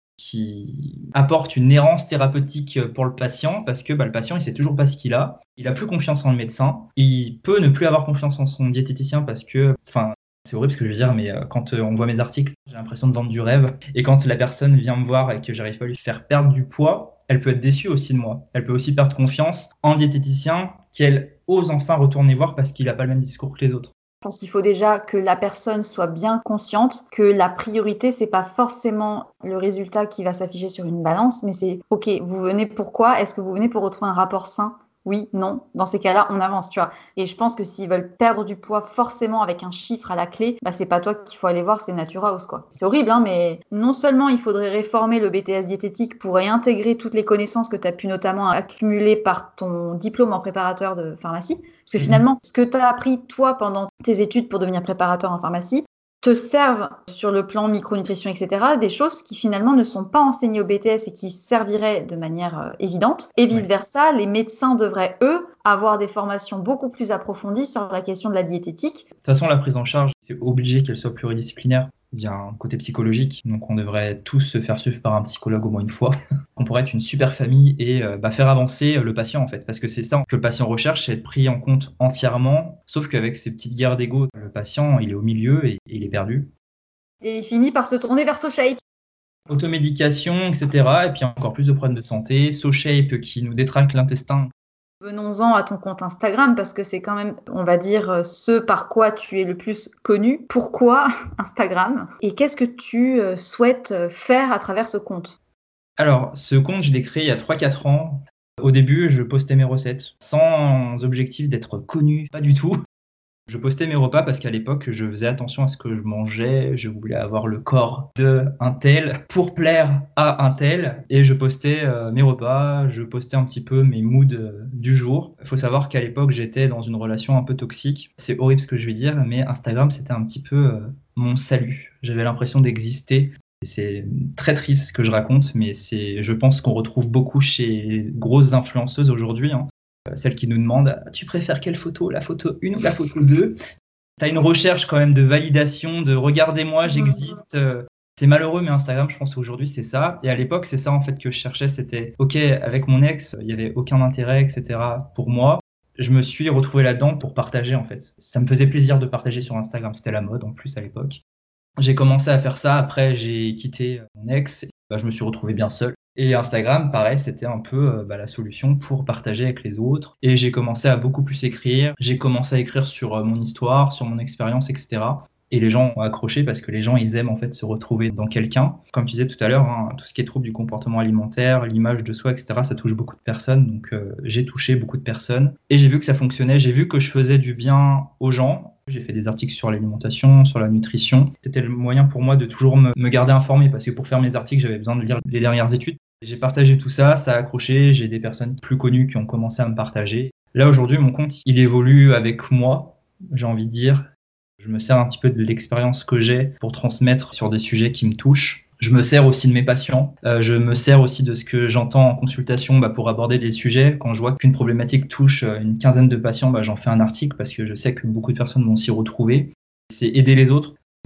qui apporte une errance thérapeutique pour le patient parce que bah, le patient, il sait toujours pas ce qu'il a. Il a plus confiance en le médecin. Il peut ne plus avoir confiance en son diététicien parce que, enfin, c'est horrible ce que je veux dire, mais quand on voit mes articles, j'ai l'impression de vendre du rêve. Et quand la personne vient me voir et que j'arrive pas à lui faire perdre du poids, elle peut être déçue aussi de moi. Elle peut aussi perdre confiance en diététicien qu'elle ose enfin retourner voir parce qu'il n'a pas le même discours que les autres. Je pense qu'il faut déjà que la personne soit bien consciente que la priorité, c'est pas forcément le résultat qui va s'afficher sur une balance, mais c'est « Ok, vous venez pourquoi? Est-ce que vous venez pour retrouver un rapport sain ? Oui, non. » Dans ces cas-là, on avance, tu vois. Et je pense que s'ils veulent perdre du poids forcément avec un chiffre à la clé, bah c'est pas toi qu'il faut aller voir, c'est Natura House, quoi. C'est horrible, hein, mais non seulement il faudrait réformer le B T S diététique pour réintégrer toutes les connaissances que tu as pu notamment accumuler par ton diplôme en préparateur de pharmacie, parce que finalement, ce que tu as appris, toi, pendant tes études pour devenir préparateur en pharmacie, te servent sur le plan micronutrition, et cetera, des choses qui finalement ne sont pas enseignées au B T S et qui serviraient de manière euh, évidente. Et vice-versa, les médecins devraient, eux, avoir des formations beaucoup plus approfondies sur la question de la diététique. De toute façon, la prise en charge, c'est obligé qu'elle soit pluridisciplinaire. Il y a un côté psychologique, donc on devrait tous se faire suivre par un psychologue au moins une fois. On pourrait être une super famille et euh, bah, faire avancer le patient en fait, parce que c'est ça que le patient recherche, c'est être pris en compte entièrement, sauf qu'avec ces petites guerres d'ego, le patient il est au milieu et, et il est perdu. Et il finit par se tourner vers SoShape. Automédication, et cetera. Et puis encore plus de problèmes de santé, SoShape qui nous détraque l'intestin. Venons-en à ton compte Instagram parce que c'est quand même, on va dire, ce par quoi tu es le plus connu. Pourquoi Instagram? Et qu'est-ce que tu souhaites faire à travers ce compte? Alors, ce compte, je l'ai créé il y a trois quatre ans. Au début, je postais mes recettes sans objectif d'être connu, pas du tout. Je postais mes repas parce qu'à l'époque, je faisais attention à ce que je mangeais. Je voulais avoir le corps d'un tel pour plaire à un tel. Et je postais euh, mes repas, je postais un petit peu mes moods euh, du jour. Il faut savoir qu'à l'époque, j'étais dans une relation un peu toxique. C'est horrible ce que je vais dire, mais Instagram, c'était un petit peu euh, mon salut. J'avais l'impression d'exister. C'est très triste ce que je raconte, mais c'est, je pense qu'on retrouve beaucoup chez les grosses influenceuses aujourd'hui, hein. Celles qui nous demandent « Tu préfères quelle photo, la photo un ou la photo deux ?» Tu as une recherche quand même de validation, de « Regardez-moi, j'existe ». C'est malheureux, mais Instagram, je pense qu'aujourd'hui, c'est ça. Et à l'époque, c'est ça en fait que je cherchais. C'était « Ok, avec mon ex, il n'y avait aucun intérêt, et cetera pour moi. » Je me suis retrouvé là-dedans pour partager en fait. Ça me faisait plaisir de partager sur Instagram. C'était la mode en plus à l'époque. J'ai commencé à faire ça. Après, j'ai quitté mon ex. Et, bah, je me suis retrouvé bien seul. Et Instagram, pareil, c'était un peu euh, bah, la solution pour partager avec les autres. Et j'ai commencé à beaucoup plus écrire. J'ai commencé à écrire sur euh, mon histoire, sur mon expérience, et cetera. Et les gens ont accroché parce que les gens, ils aiment en fait se retrouver dans quelqu'un. Comme tu disais tout à l'heure, hein, tout ce qui est trouble du comportement alimentaire, l'image de soi, et cetera, ça touche beaucoup de personnes. Donc euh, j'ai touché beaucoup de personnes. Et j'ai vu que ça fonctionnait. J'ai vu que je faisais du bien aux gens. J'ai fait des articles sur l'alimentation, sur la nutrition. C'était le moyen pour moi de toujours me, me garder informé parce que pour faire mes articles, j'avais besoin de lire les dernières études. J'ai partagé tout ça, ça a accroché, j'ai des personnes plus connues qui ont commencé à me partager. Là, aujourd'hui, mon compte, il évolue avec moi, j'ai envie de dire. Je me sers un petit peu de l'expérience que j'ai pour transmettre sur des sujets qui me touchent. Je me sers aussi de mes patients. Euh, je me sers aussi de ce que j'entends en consultation bah, pour aborder des sujets. Quand je vois qu'une problématique touche une quinzaine de patients, bah, j'en fais un article parce que je sais que beaucoup de personnes vont s'y retrouver. C'est aider les autres.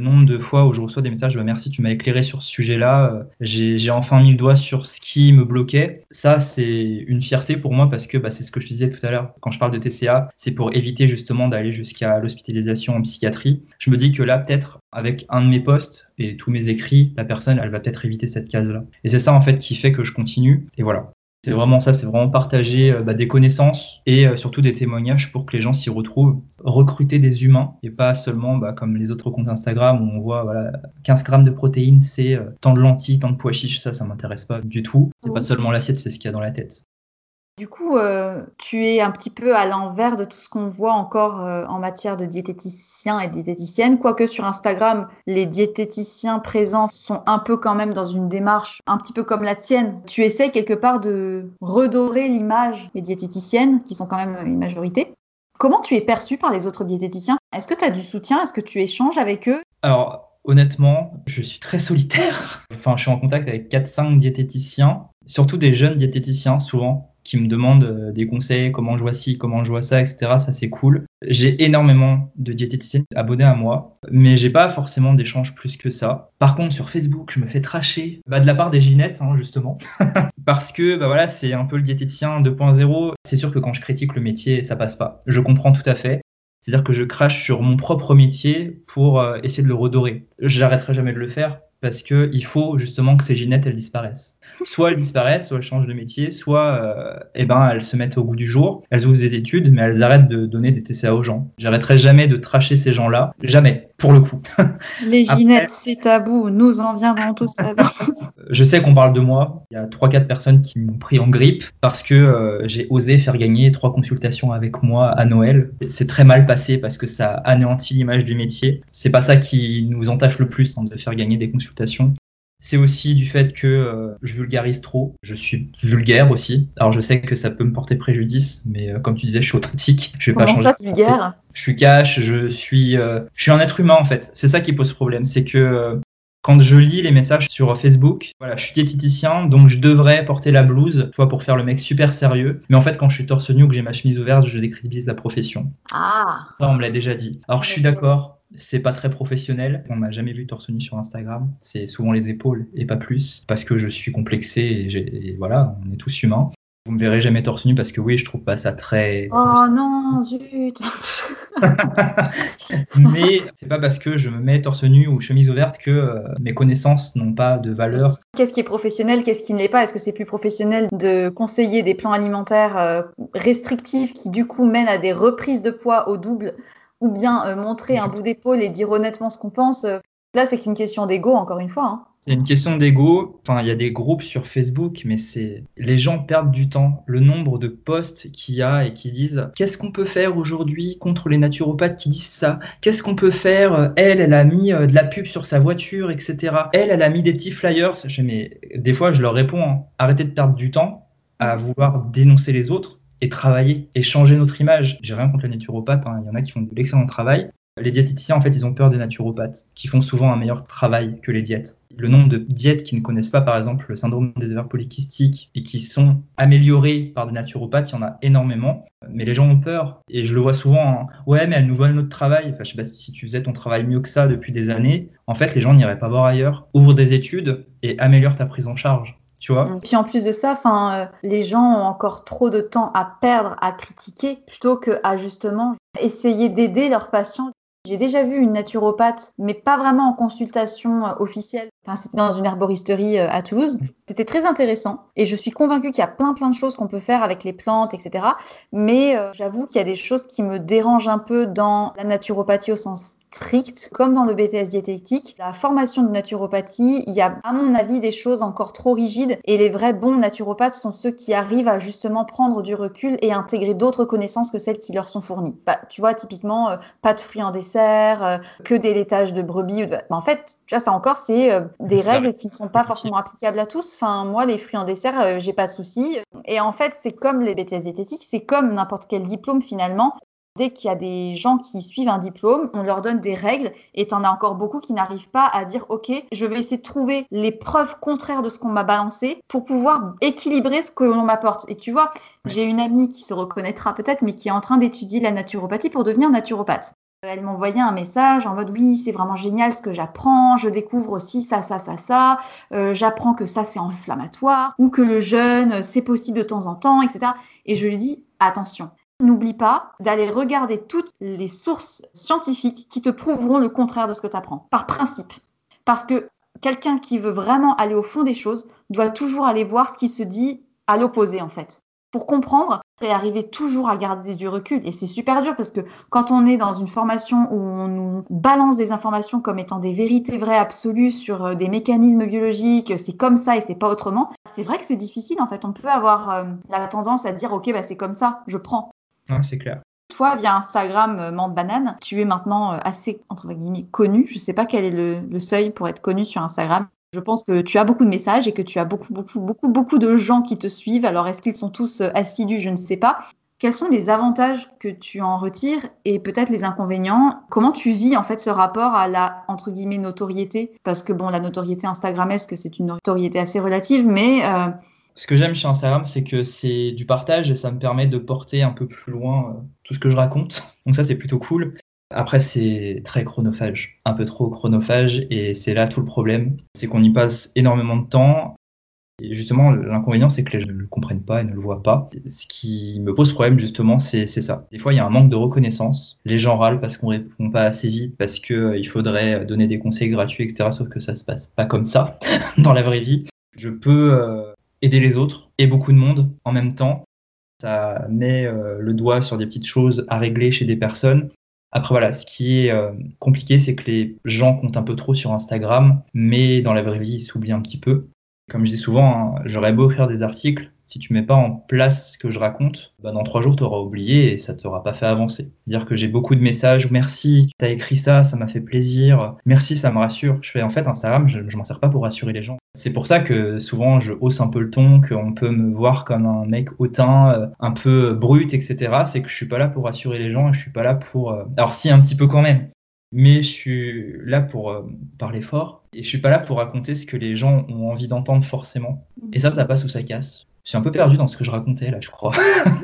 Le nombre de fois où je reçois des messages de merci, tu m'as éclairé sur ce sujet-là, euh, j'ai, j'ai enfin mis le doigt sur ce qui me bloquait. Ça, c'est une fierté pour moi parce que bah, c'est ce que je te disais tout à l'heure. Quand je parle de T C A, c'est pour éviter justement d'aller jusqu'à l'hospitalisation en psychiatrie. Je me dis que là, peut-être, avec un de mes posts et tous mes écrits, la personne, elle va peut-être éviter cette case-là. Et c'est ça, en fait, qui fait que je continue. Et voilà. C'est vraiment ça, c'est vraiment partager euh, bah, des connaissances et euh, surtout des témoignages pour que les gens s'y retrouvent. Recruter des humains et pas seulement bah, comme les autres comptes Instagram où on voit voilà, quinze grammes de protéines, c'est euh, tant de lentilles, tant de pois chiches, ça, ça m'intéresse pas du tout. C'est Oui. pas seulement l'assiette, c'est ce qu'il y a dans la tête. Du coup, euh, tu es un petit peu à l'envers de tout ce qu'on voit encore euh, en matière de diététiciens et diététiciennes, quoique sur Instagram, les diététiciens présents sont un peu quand même dans une démarche un petit peu comme la tienne. Tu essaies quelque part de redorer l'image des diététiciennes, qui sont quand même une majorité. Comment tu es perçu par les autres diététiciens? Est-ce que tu as du soutien? Est-ce que tu échanges avec eux? Alors, honnêtement, je suis très solitaire. Enfin, je suis en contact avec quatre cinq diététiciens, surtout des jeunes diététiciens souvent, qui me demandent des conseils, comment je vois ci, comment je vois ça, et cetera. Ça, c'est cool. J'ai énormément de diététiciennes abonnées à moi, mais j'ai pas forcément d'échanges plus que ça. Par contre, sur Facebook, je me fais tracher bah, de la part des Ginettes, hein, justement, parce que bah, voilà, c'est un peu le diététicien deux point zéro. C'est sûr que quand je critique le métier, ça passe pas. Je comprends tout à fait. C'est-à-dire que je crache sur mon propre métier pour euh, essayer de le redorer. J'arrêterai jamais de le faire parce qu'il faut justement que ces Ginettes, elles disparaissent. Soit elles disparaissent, soit elles changent de métier, soit euh, eh ben, elles se mettent au goût du jour, elles ouvrent des études, mais elles arrêtent de donner des T C A aux gens. J'arrêterai jamais de tracher ces gens-là, jamais, pour le coup. Les Ginettes, c'est tabou, nous en viendrons tous à bout. Je sais qu'on parle de moi, il y a trois quatre personnes qui m'ont pris en grippe parce que euh, j'ai osé faire gagner trois consultations avec moi à Noël. C'est très mal passé parce que ça anéantit l'image du métier. C'est pas ça qui nous entache le plus, hein, de faire gagner des consultations. C'est aussi du fait que euh, je vulgarise trop, je suis vulgaire aussi. Alors je sais que ça peut me porter préjudice, mais euh, comme tu disais, je suis authentique. Je vais Comment pas changer. ça, tu vulgaire? Je suis cash, je suis, euh, je suis un être humain en fait. C'est ça qui pose problème, c'est que euh, quand je lis les messages sur Facebook, voilà, je suis diététicien, donc je devrais porter la blouse, tu vois, pour faire le mec super sérieux. Mais en fait, quand je suis torse nu ou que j'ai ma chemise ouverte, je décrédibilise la profession. Ah. Ça, on me l'a déjà dit. Alors je suis d'accord. C'est pas très professionnel. On m'a jamais vu torse nu sur Instagram. C'est souvent les épaules et pas plus. Parce que je suis complexé et, j'ai, et voilà, on est tous humains. Vous me verrez jamais torse nu parce que oui, je trouve pas ça très... Oh non, zut. Mais c'est pas parce que je me mets torse nu ou chemise ouverte que euh, mes connaissances n'ont pas de valeur. Qu'est-ce qui est professionnel, qu'est-ce qui ne l'est pas? Est-ce que c'est plus professionnel de conseiller des plans alimentaires euh, restrictifs qui du coup mènent à des reprises de poids au double, ou bien euh, montrer un bout d'épaule et dire honnêtement ce qu'on pense? Là, c'est qu'une question d'ego, encore une fois. Hein. C'est une question d'ego. Enfin, il y a des groupes sur Facebook, mais c'est les gens perdent du temps. Le nombre de posts qu'il y a et qui disent qu'est-ce qu'on peut faire aujourd'hui contre les naturopathes qui disent ça? Qu'est-ce qu'on peut faire? Elle, elle a mis de la pub sur sa voiture, et cetera. Elle, elle a mis des petits flyers. Mais des fois, je leur réponds hein, arrêtez de perdre du temps à vouloir dénoncer les autres et travailler et changer notre image. J'ai rien contre les naturopathes. Hein. Il y en a qui font de l'excellent travail. Les diététiciens, en fait, ils ont peur des naturopathes, qui font souvent un meilleur travail que les diètes. Le nombre de diètes qui ne connaissent pas, par exemple, le syndrome des ovaires polykystiques et qui sont améliorées par des naturopathes, il y en a énormément. Mais les gens ont peur. Et je le vois souvent, hein. Ouais, mais elles nous volent notre travail. Enfin, je sais pas si tu faisais ton travail mieux que ça depuis des années. En fait, les gens n'iraient pas voir ailleurs. Ouvre des études et améliore ta prise en charge. Tu vois ? Puis en plus de ça, euh, les gens ont encore trop de temps à perdre, à critiquer, plutôt qu'à justement essayer d'aider leurs patients. J'ai déjà vu une naturopathe, mais pas vraiment en consultation euh, officielle. Enfin, c'était dans une herboristerie euh, à Toulouse. C'était très intéressant et je suis convaincue qu'il y a plein plein de choses qu'on peut faire avec les plantes, et cetera. Mais euh, j'avoue qu'il y a des choses qui me dérangent un peu dans la naturopathie au sens strict, comme dans le B T S diététique. La formation de naturopathie, il y a à mon avis des choses encore trop rigides et les vrais bons naturopathes sont ceux qui arrivent à justement prendre du recul et intégrer d'autres connaissances que celles qui leur sont fournies. Bah, tu vois, typiquement, euh, pas de fruits en dessert, euh, que des laitages de brebis. Ou de... bah, en fait, tu vois, ça encore, c'est euh, des règles qui ne sont pas forcément applicables à tous. Enfin, moi, les fruits en dessert, euh, j'ai pas de souci. Et en fait, c'est comme les B T S diététiques, c'est comme n'importe quel diplôme finalement. Dès qu'il y a des gens qui suivent un diplôme, on leur donne des règles et t'en as encore beaucoup qui n'arrivent pas à dire « Ok, je vais essayer de trouver les preuves contraires de ce qu'on m'a balancé pour pouvoir équilibrer ce que l'on m'apporte. » Et tu vois, j'ai une amie qui se reconnaîtra peut-être, mais qui est en train d'étudier la naturopathie pour devenir naturopathe. Elle m'envoyait un message en mode oui, c'est vraiment génial ce que j'apprends, je découvre aussi ça, ça, ça, ça, euh, j'apprends que ça c'est inflammatoire ou que le jeûne c'est possible de temps en temps, et cetera. Et je lui dis attention, n'oublie pas d'aller regarder toutes les sources scientifiques qui te prouveront le contraire de ce que tu apprends, par principe. Parce que quelqu'un qui veut vraiment aller au fond des choses doit toujours aller voir ce qui se dit à l'opposé en fait, pour comprendre et arriver toujours à garder du recul. Et c'est super dur parce que quand on est dans une formation où on nous balance des informations comme étant des vérités vraies absolues sur des mécanismes biologiques, c'est comme ça et c'est pas autrement, c'est vrai que c'est difficile en fait. On peut avoir euh, la tendance à dire ok, bah, c'est comme ça, je prends. Ouais, c'est clair. Toi, via Instagram, euh, Menthe Banane, tu es maintenant euh, assez, entre guillemets, connu. Je ne sais pas quel est le, le seuil pour être connu sur Instagram. Je pense que tu as beaucoup de messages et que tu as beaucoup, beaucoup, beaucoup, beaucoup de gens qui te suivent. Alors, est-ce qu'ils sont tous assidus? Je ne sais pas. Quels sont les avantages que tu en retires et peut-être les inconvénients? Comment tu vis en fait ce rapport à la, entre guillemets, notoriété? Parce que bon, la notoriété instagramesque, c'est une notoriété assez relative, mais... Euh... Ce que j'aime chez Instagram, c'est que c'est du partage et ça me permet de porter un peu plus loin euh, tout ce que je raconte. Donc ça, c'est plutôt cool. Après, c'est très chronophage, un peu trop chronophage, et c'est là tout le problème. C'est qu'on y passe énormément de temps. Et justement, l'inconvénient, c'est que les gens ne le comprennent pas et ne le voient pas. Ce qui me pose problème, justement, c'est, c'est ça. Des fois, il y a un manque de reconnaissance. Les gens râlent parce qu'on ne répond pas assez vite, parce qu'il euh, faudrait donner des conseils gratuits, et cetera. Sauf que ça ne se passe pas comme ça dans la vraie vie. Je peux euh, aider les autres et beaucoup de monde en même temps. Ça met euh, le doigt sur des petites choses à régler chez des personnes. Après, voilà, ce qui est euh, compliqué, c'est que les gens comptent un peu trop sur Instagram, mais dans la vraie vie, ils s'oublient un petit peu. Comme je dis souvent, hein, j'aurais beau écrire des articles, si tu mets pas en place ce que je raconte, bah dans trois jours, tu auras oublié et ça t'aura pas fait avancer. C'est-à-dire que j'ai beaucoup de messages, merci, tu as écrit ça, ça m'a fait plaisir, merci, ça me rassure. Je fais en fait Instagram, je, je m'en sers pas pour rassurer les gens. C'est pour ça que souvent je hausse un peu le ton, qu'on peut me voir comme un mec hautain, un peu brut, et cetera. C'est que je suis pas là pour rassurer les gens et je suis pas là pour... Alors si, un petit peu quand même, mais je suis là pour euh, parler fort et je suis pas là pour raconter ce que les gens ont envie d'entendre forcément. Et ça, ça passe ou ça casse. Je suis un peu perdu dans ce que je racontais là, je crois.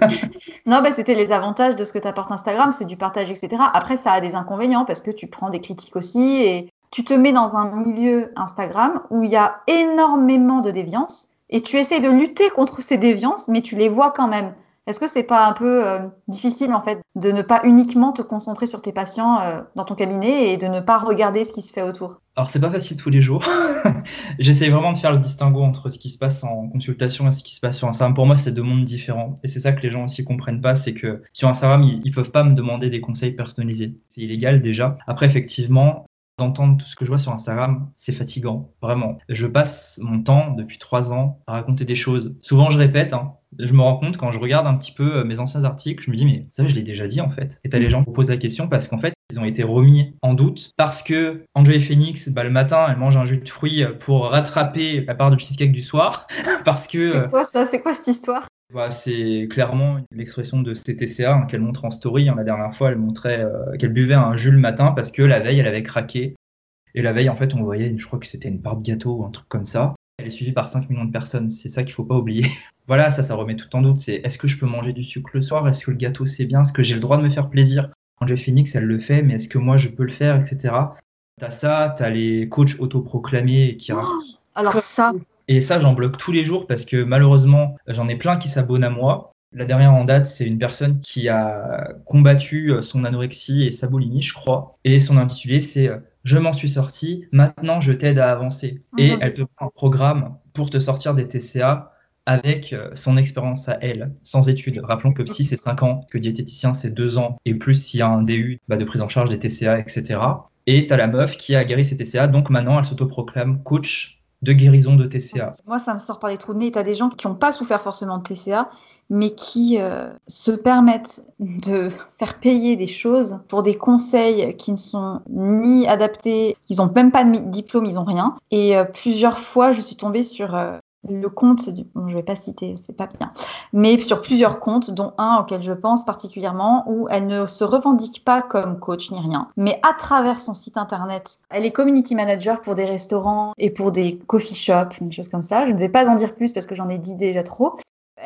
Non, bah, c'était les avantages de ce que t'apporte Instagram, c'est du partage, et cetera. Après, ça a des inconvénients parce que tu prends des critiques aussi et tu te mets dans un milieu Instagram où il y a énormément de déviances et tu essaies de lutter contre ces déviances, mais tu les vois quand même. Est-ce que c'est pas un peu euh, difficile en fait de ne pas uniquement te concentrer sur tes patients euh, dans ton cabinet et de ne pas regarder ce qui se fait autour? Alors c'est pas facile tous les jours. J'essaie vraiment de faire le distinguo entre ce qui se passe en consultation et ce qui se passe sur Instagram. Pour moi, c'est deux mondes différents. Et c'est ça que les gens aussi comprennent pas, c'est que sur Instagram, ils, ils peuvent pas me demander des conseils personnalisés. C'est illégal déjà. Après, effectivement, d'entendre tout ce que je vois sur Instagram, c'est fatigant, vraiment. Je passe mon temps depuis trois ans à raconter des choses. Souvent, je répète, hein. Je me rends compte quand je regarde un petit peu mes anciens articles, je me dis, mais ça, je l'ai déjà dit en fait. Et t'as les gens qui posent la question parce qu'en fait, ils ont été remis en doute parce que Enjoy Phoenix, bah, le matin, elle mange un jus de fruits pour rattraper la part de cheesecake du soir. Parce que. C'est quoi ça? C'est quoi cette histoire? Bah, c'est clairement l'expression de C T C A hein, qu'elle montre en story. Hein, la dernière fois, elle montrait euh, qu'elle buvait un jus le matin parce que la veille, elle avait craqué. Et la veille, en fait, on voyait, je crois que c'était une part de gâteau ou un truc comme ça. Elle est suivie par cinq millions de personnes. C'est ça qu'il ne faut pas oublier. Voilà, ça, ça remet tout en doute. C'est est-ce que je peux manger du sucre le soir? Est-ce que le gâteau, c'est bien? Est-ce que j'ai le droit de me faire plaisir? Enjoy Phoenix, elle le fait, mais est-ce que moi, je peux le faire, et cetera. T'as ça, t'as les coachs autoproclamés qui racontent. Oh, alors ça... Et ça, j'en bloque tous les jours parce que malheureusement, j'en ai plein qui s'abonnent à moi. La dernière en date, c'est une personne qui a combattu son anorexie et sa boulimie, je crois. Et son intitulé, c'est « Je m'en suis sorti, maintenant je t'aide à avancer ». Mmh. Et elle te prend un programme pour te sortir des T C A avec son expérience à elle, sans études. Rappelons que psy, c'est cinq ans, que diététicien, c'est deux ans, et plus s'il y a un D U bah, de prise en charge des T C A, et cetera. Et tu as la meuf qui a guéri ses T C A, donc maintenant elle s'autoproclame coach de guérison de T C A. Moi, ça me sort par les trous de nez. Tu as des gens qui n'ont pas souffert forcément de T C A, mais qui euh, se permettent de faire payer des choses pour des conseils qui ne sont ni adaptés, ils n'ont même pas de diplôme, ils n'ont rien. Et euh, plusieurs fois, je suis tombée sur euh, le compte, du... bon, je ne vais pas citer, c'est pas bien, mais sur plusieurs comptes, dont un auquel je pense particulièrement, où elle ne se revendique pas comme coach ni rien, mais à travers son site internet, elle est community manager pour des restaurants et pour des coffee shops, une chose comme ça. Je ne vais pas en dire plus parce que j'en ai dit déjà trop.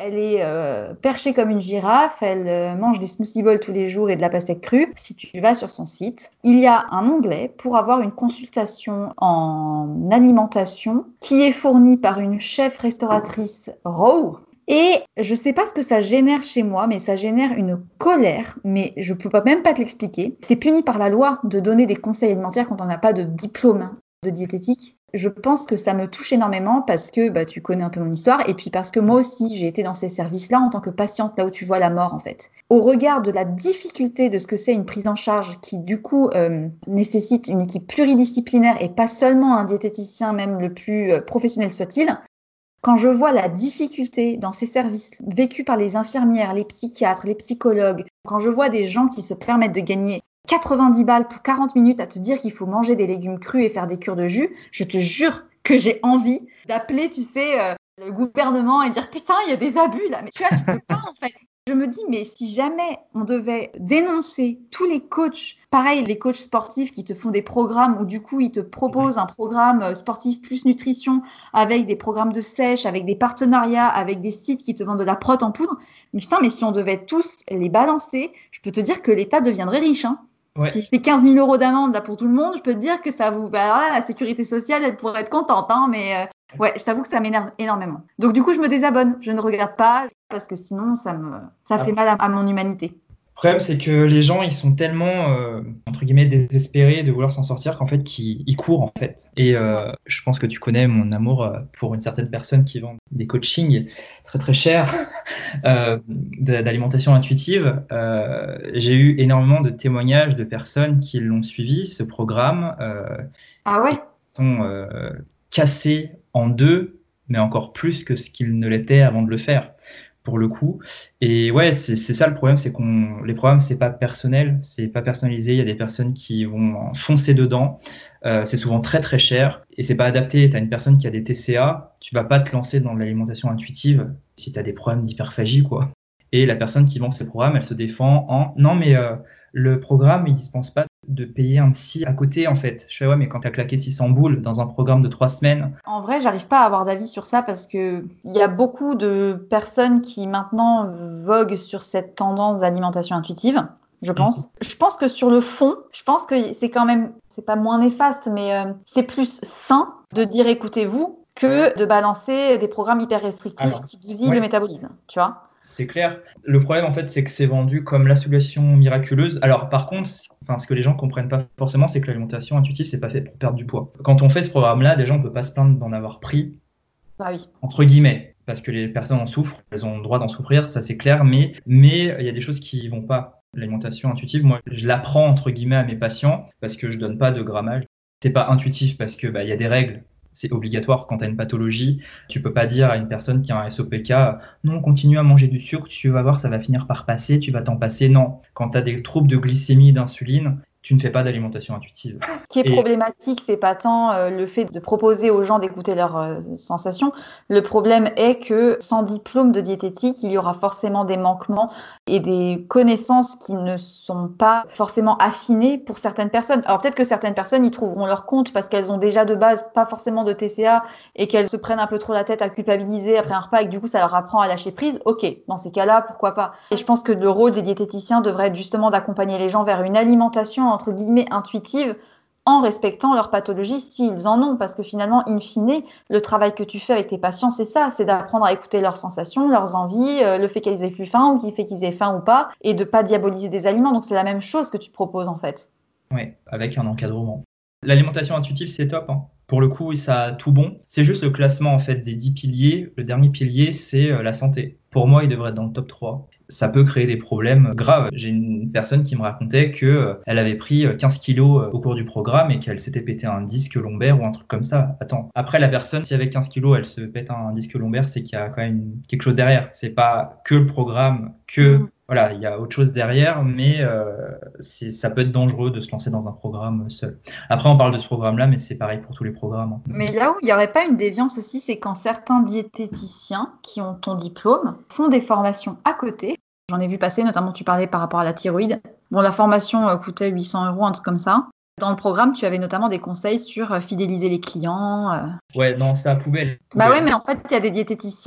Elle est euh, perchée comme une girafe, elle euh, mange des smoothie bowls tous les jours et de la pastèque crue. Si tu vas sur son site, il y a un onglet pour avoir une consultation en alimentation qui est fournie par une chef restauratrice raw. Et je sais pas ce que ça génère chez moi, mais ça génère une colère, mais je peux pas, même pas te l'expliquer. C'est puni par la loi de donner des conseils alimentaires quand on n'a pas de diplôme de diététique. Je pense que ça me touche énormément parce que bah, tu connais un peu mon histoire et puis parce que moi aussi, j'ai été dans ces services-là en tant que patiente, là où tu vois la mort en fait. Au regard de la difficulté de ce que c'est une prise en charge qui du coup euh, nécessite une équipe pluridisciplinaire et pas seulement un diététicien, même le plus euh, professionnel soit-il, quand je vois la difficulté dans ces services vécus par les infirmières, les psychiatres, les psychologues, quand je vois des gens qui se permettent de gagner quatre-vingt-dix balles pour quarante minutes à te dire qu'il faut manger des légumes crus et faire des cures de jus, je te jure que j'ai envie d'appeler, tu sais, euh, le gouvernement et dire « Putain, il y a des abus là !» Mais tu vois, tu peux pas en fait. Je me dis, mais si jamais on devait dénoncer tous les coachs, pareil, les coachs sportifs qui te font des programmes où du coup, ils te proposent un programme sportif plus nutrition avec des programmes de sèche, avec des partenariats, avec des sites qui te vendent de la prot en poudre. Mais putain, mais si on devait tous les balancer, je peux te dire que l'État deviendrait riche, hein. Ouais. Si c'est quinze mille euros d'amende là pour tout le monde, je peux te dire que ça vous. Alors là, la sécurité sociale, elle pourrait être contente, hein, mais euh... ouais, je t'avoue que ça m'énerve énormément. Donc du coup, je me désabonne, je ne regarde pas parce que sinon, ça me, ça fait mal à, à mon humanité. Le problème, c'est que les gens, ils sont tellement, euh, entre guillemets, désespérés de vouloir s'en sortir qu'en fait, ils, ils courent, en fait. Et euh, je pense que tu connais mon amour pour une certaine personne qui vend des coachings très, très chers euh, d'alimentation intuitive. Euh, j'ai eu énormément de témoignages de personnes qui l'ont suivi, ce programme. Euh, ah ouais sont euh, cassés en deux, mais encore plus que ce qu'ils ne l'étaient avant de le faire. Pour le coup. Et ouais, c'est, c'est ça le problème, c'est qu'on les programmes, c'est pas personnel, c'est pas personnalisé. Il y a des personnes qui vont foncer dedans. Euh, c'est souvent très très cher et c'est pas adapté. Tu as une personne qui a des T C A, tu vas pas te lancer dans l'alimentation intuitive si tu as des problèmes d'hyperphagie, quoi. Et la personne qui vend ces programmes, elle se défend en non, mais euh, le programme, il dispense pas de payer un psy à côté, en fait. Je fais ouais, mais quand tu as claqué six cents boules dans un programme de trois semaines. En vrai, j'arrive pas à avoir d'avis sur ça parce que il y a beaucoup de personnes qui maintenant voguent sur cette tendance d'alimentation intuitive, je pense. Mmh. Je pense que sur le fond, je pense que c'est quand même, c'est pas moins néfaste, mais euh, c'est plus sain de dire écoutez-vous que de balancer des programmes hyper restrictifs Alors, qui bousillent ouais. le métabolisme, tu vois. C'est clair. Le problème, en fait, c'est que c'est vendu comme la solution miraculeuse. Alors, par contre, enfin, ce que les gens ne comprennent pas forcément, c'est que l'alimentation intuitive, c'est pas fait pour perdre du poids. Quand on fait ce programme-là, déjà, on ne peut pas se plaindre d'en avoir pris, bah oui. entre guillemets, parce que les personnes en souffrent, elles ont le droit d'en souffrir, ça c'est clair, mais mais il y a des choses qui vont pas. L'alimentation intuitive, moi, je l'apprends, entre guillemets, à mes patients, parce que je donne pas de grammage. C'est pas intuitif, parce que bah, y a des règles. C'est obligatoire quand tu as une pathologie. Tu peux pas dire à une personne qui a un S O P K « Non, continue à manger du sucre, tu vas voir, ça va finir par passer, tu vas t'en passer. » Non, quand tu as des troubles de glycémie, d'insuline, tu ne fais pas d'alimentation intuitive. Ce qui est Et... problématique, c'est pas tant euh, le fait de proposer aux gens d'écouter leurs euh, sensations. Le problème est que sans diplôme de diététique, il y aura forcément des manquements et des connaissances qui ne sont pas forcément affinées pour certaines personnes. Alors peut-être que certaines personnes y trouveront leur compte parce qu'elles ont déjà de base pas forcément de T C A et qu'elles se prennent un peu trop la tête à culpabiliser après un repas et que du coup ça leur apprend à lâcher prise. Ok, dans ces cas-là, pourquoi pas. Et je pense que le rôle des diététiciens devrait être justement d'accompagner les gens vers une alimentation entre guillemets intuitive en respectant leur pathologie s'ils en ont, parce que finalement, in fine, le travail que tu fais avec tes patients, c'est ça, c'est d'apprendre à écouter leurs sensations, leurs envies, euh, le fait qu'ils aient plus faim ou qui fait qu'ils aient faim ou pas, et de pas diaboliser des aliments. Donc c'est la même chose que tu proposes en fait. Oui, avec un encadrement. L'alimentation intuitive, c'est top, hein. Pour le coup, ça a tout bon. C'est juste le classement en fait des dix piliers. Le dernier pilier, c'est euh, la santé. Pour moi, il devrait être dans le top trois. Ça peut créer des problèmes graves. J'ai une personne qui me racontait qu'elle euh, avait pris quinze kilos au cours du programme et qu'elle s'était pété un disque lombaire ou un truc comme ça. Attends, après la personne, si avec quinze kilos, elle se pète un disque lombaire, c'est qu'il y a quand même quelque chose derrière. C'est pas que le programme, que... Mmh. Voilà, il y a autre chose derrière, mais euh, c'est, ça peut être dangereux de se lancer dans un programme seul. Après, on parle de ce programme-là, mais c'est pareil pour tous les programmes. Mais là où il n'y aurait pas une déviance aussi, c'est quand certains diététiciens qui ont ton diplôme font des formations à côté. J'en ai vu passer, notamment tu parlais par rapport à la thyroïde. Bon, la formation coûtait huit cents euros, un truc comme ça. Dans le programme, tu avais notamment des conseils sur fidéliser les clients. Euh... Ouais, non, c'est à poubelle. Bah ouais, mais en fait, il y a des diététiciens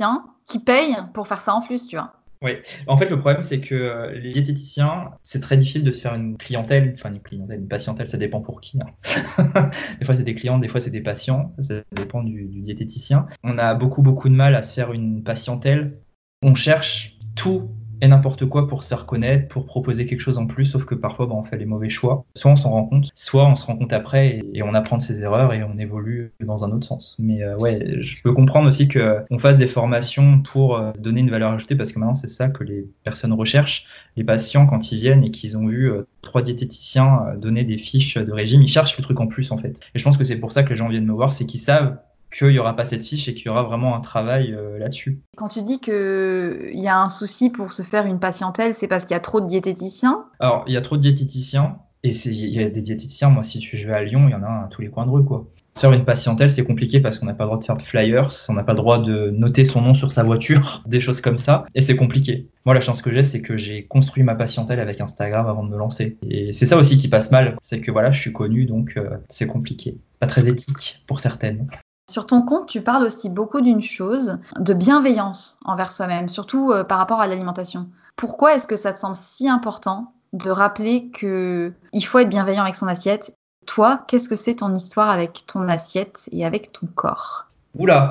qui payent pour faire ça en plus, tu vois. Oui, en fait, le problème, c'est que les diététiciens, c'est très difficile de se faire une clientèle, enfin une clientèle, une patientèle, ça dépend pour qui. Hein. Des fois, c'est des clients, des fois, c'est des patients, ça dépend du, du diététicien. On a beaucoup, beaucoup de mal à se faire une patientèle. On cherche tout et n'importe quoi pour se faire connaître, pour proposer quelque chose en plus, sauf que parfois, bah, on fait les mauvais choix. Soit on s'en rend compte, soit on se rend compte après et, et on apprend de ses erreurs et on évolue dans un autre sens. Mais euh, ouais, je peux comprendre aussi qu'on fasse des formations pour euh, donner une valeur ajoutée, parce que maintenant, c'est ça que les personnes recherchent. Les patients, quand ils viennent et qu'ils ont vu euh, trois diététiciens euh, donner des fiches de régime, ils cherchent le truc en plus, en fait. Et je pense que c'est pour ça que les gens viennent me voir, c'est qu'ils savent qu'il n'y aura pas cette fiche et qu'il y aura vraiment un travail euh, là-dessus. Quand tu dis qu'il y a un souci pour se faire une patientèle, c'est parce qu'il y a trop de diététiciens? Alors, il y a trop de diététiciens, et il y a des diététiciens, moi, si je vais à Lyon, il y en a un à tous les coins de rue, quoi. Faire une patientèle, c'est compliqué parce qu'on n'a pas le droit de faire de flyers, on n'a pas le droit de noter son nom sur sa voiture, des choses comme ça, et c'est compliqué. Moi, la chance que j'ai, c'est que j'ai construit ma patientèle avec Instagram avant de me lancer. Et c'est ça aussi qui passe mal, c'est que voilà, je suis connu, donc euh, c'est compliqué. Pas très éthique pour certaines. Sur ton compte, tu parles aussi beaucoup d'une chose, de bienveillance envers soi-même, surtout euh, par rapport à l'alimentation. Pourquoi est-ce que ça te semble si important de rappeler qu'il faut être bienveillant avec son assiette? Toi, qu'est-ce que c'est ton histoire avec ton assiette et avec ton corps? Oula.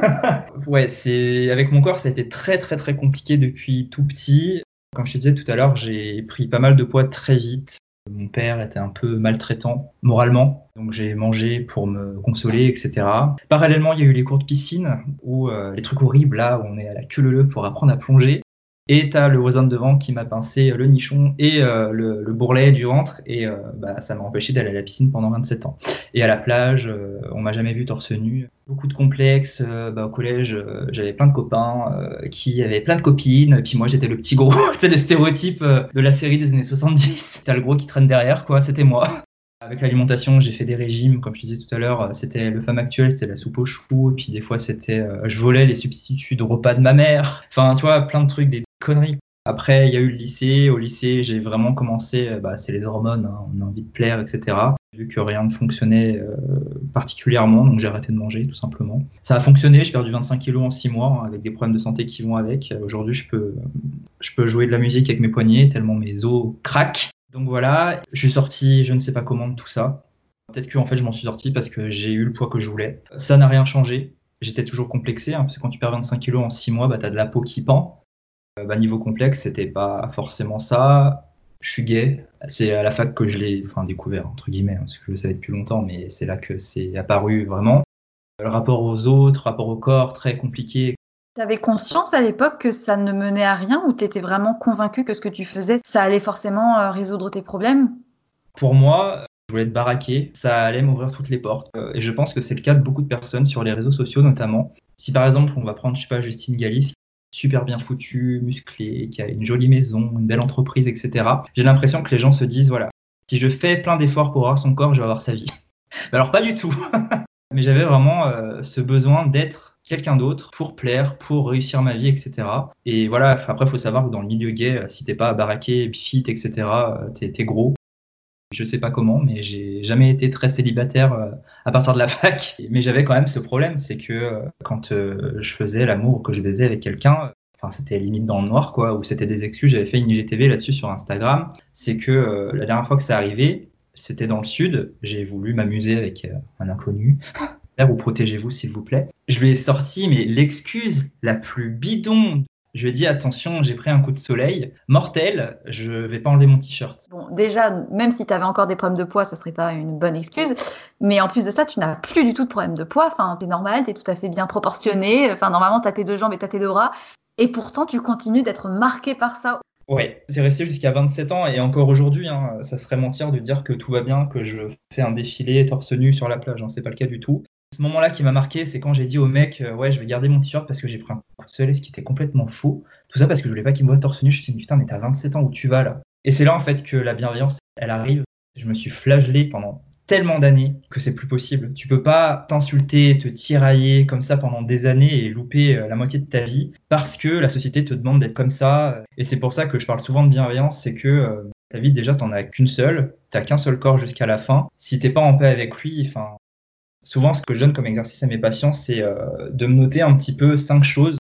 Ouais, c'est avec mon corps, ça a été très très très compliqué depuis tout petit. Comme je te disais tout à l'heure, j'ai pris pas mal de poids très vite. Mon père était un peu maltraitant moralement, donc j'ai mangé pour me consoler, et cetera. Parallèlement, il y a eu les cours de piscine, où euh, les trucs horribles, là, où on est à la queue leu-leu pour apprendre à plonger. Et t'as le voisin de devant qui m'a pincé le nichon et euh, le, le bourrelet du ventre, et euh, bah, ça m'a empêché d'aller à la piscine pendant vingt-sept ans. Et à la plage, euh, on m'a jamais vu torse nu. Beaucoup de complexes. Euh, bah, au collège, euh, j'avais plein de copains euh, qui avaient plein de copines. Puis moi, j'étais le petit gros. C'est le stéréotype euh, de la série des années soixante-dix. T'as le gros qui traîne derrière, quoi. C'était moi. Avec l'alimentation, j'ai fait des régimes, comme je te disais tout à l'heure, c'était le Femme Actuelle, c'était la soupe aux choux, et puis des fois c'était, euh, je volais les substituts de repas de ma mère. Enfin, tu vois, plein de trucs, des conneries. Après, il y a eu le lycée. Au lycée, j'ai vraiment commencé, bah, c'est les hormones, hein, on a envie de plaire, et cetera. J'ai vu que rien ne fonctionnait euh, particulièrement, donc j'ai arrêté de manger, tout simplement. Ça a fonctionné, j'ai perdu vingt-cinq kilos en six mois, hein, avec des problèmes de santé qui vont avec. Aujourd'hui, je peux, je peux jouer de la musique avec mes poignets, tellement mes os craquent. Donc voilà, je suis sorti, je ne sais pas comment, de tout ça. Peut-être que en fait, je m'en suis sorti parce que j'ai eu le poids que je voulais. Ça n'a rien changé. J'étais toujours complexé, hein, parce que quand tu perds vingt-cinq kilos en six mois, bah, tu as de la peau qui pend. Euh, bah, niveau complexe, c'était pas forcément ça. Je suis gay. C'est à la fac que je l'ai enfin, découvert, entre guillemets, hein, parce que je le savais depuis longtemps, mais c'est là que c'est apparu vraiment. Le rapport aux autres, rapport au corps, très compliqué. T'avais conscience à l'époque que ça ne menait à rien, ou t'étais vraiment convaincu que ce que tu faisais, ça allait forcément euh, résoudre tes problèmes? Pour moi, je voulais être baraqué, ça allait m'ouvrir toutes les portes. Euh, et je pense que c'est le cas de beaucoup de personnes sur les réseaux sociaux notamment. Si par exemple, on va prendre, je sais pas, Justine Galis, super bien foutue, musclée, qui a une jolie maison, une belle entreprise, et cetera. J'ai l'impression que les gens se disent, voilà, si je fais plein d'efforts pour avoir son corps, je vais avoir sa vie. Mais alors pas du tout. Mais j'avais vraiment euh, ce besoin d'être quelqu'un d'autre pour plaire, pour réussir ma vie, et cetera. Et voilà, après, il faut savoir que dans le milieu gay, si t'es pas baraqué, fit, et cetera, t'es, t'es gros. Je sais pas comment, mais j'ai jamais été très célibataire euh, à partir de la fac. Mais j'avais quand même ce problème, c'est que euh, quand euh, je faisais l'amour ou que je baisais avec quelqu'un, enfin c'était limite dans le noir, quoi, ou c'était des excuses. J'avais fait une I G T V là-dessus sur Instagram. C'est que euh, la dernière fois que ça arrivait, c'était dans le sud. J'ai voulu m'amuser avec euh, un inconnu. Ou protégez-vous, s'il vous plaît. Je lui ai sorti, mais l'excuse la plus bidon. Je lui ai dit, attention, j'ai pris un coup de soleil mortel, je vais pas enlever mon t-shirt. Bon, déjà, même si tu avais encore des problèmes de poids, ça serait pas une bonne excuse. Mais en plus de ça, tu n'as plus du tout de problème de poids. Enfin, t'es normal, t'es tout à fait bien proportionné. Enfin, normalement, t'as tes deux jambes et t'as tes deux bras. Et pourtant, tu continues d'être marqué par ça. Ouais, c'est resté jusqu'à vingt-sept ans et encore aujourd'hui, hein, ça serait mentir de dire que tout va bien, que je fais un défilé torse nu sur la plage. Hein, c'est pas le cas du tout. Ce moment-là qui m'a marqué, c'est quand j'ai dit au mec, euh, ouais, je vais garder mon t-shirt parce que j'ai pris un coup de soleil, ce qui était complètement faux. Tout ça parce que je voulais pas qu'il me voie torse nu. Je me suis dit, putain, mais t'as vingt-sept ans, où tu vas là? Et c'est là en fait que la bienveillance, elle arrive. Je me suis flagellé pendant tellement d'années que c'est plus possible. Tu peux pas t'insulter, te tirailler comme ça pendant des années et louper euh, la moitié de ta vie parce que la société te demande d'être comme ça. Et c'est pour ça que je parle souvent de bienveillance, c'est que euh, ta vie déjà t'en as qu'une seule, t'as qu'un seul corps jusqu'à la fin. Si t'es pas en paix avec lui, enfin. Souvent, ce que je donne comme exercice à mes patients, c'est euh, de me noter un petit peu cinq choses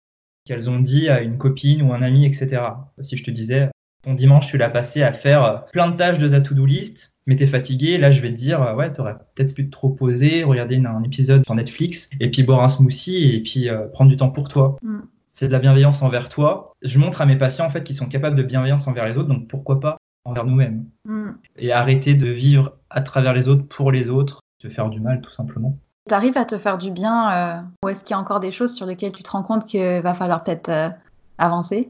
qu'elles ont dit à une copine ou un ami, et cetera. Si je te disais, ton dimanche, tu l'as passé à faire plein de tâches de ta to-do list, mais t'es fatigué, là je vais te dire, ouais, t'aurais peut-être pu te reposer, regarder une, un épisode sur Netflix, et puis boire un smoothie, et puis euh, prendre du temps pour toi. Mm. C'est de la bienveillance envers toi. Je montre à mes patients en fait qu'ils sont capables de bienveillance envers les autres, donc pourquoi pas envers nous-mêmes. Mm. Et arrêter de vivre à travers les autres, pour les autres, se faire du mal tout simplement. T'arrives à te faire du bien, euh, ou est-ce qu'il y a encore des choses sur lesquelles tu te rends compte qu'il va falloir peut-être euh, avancer?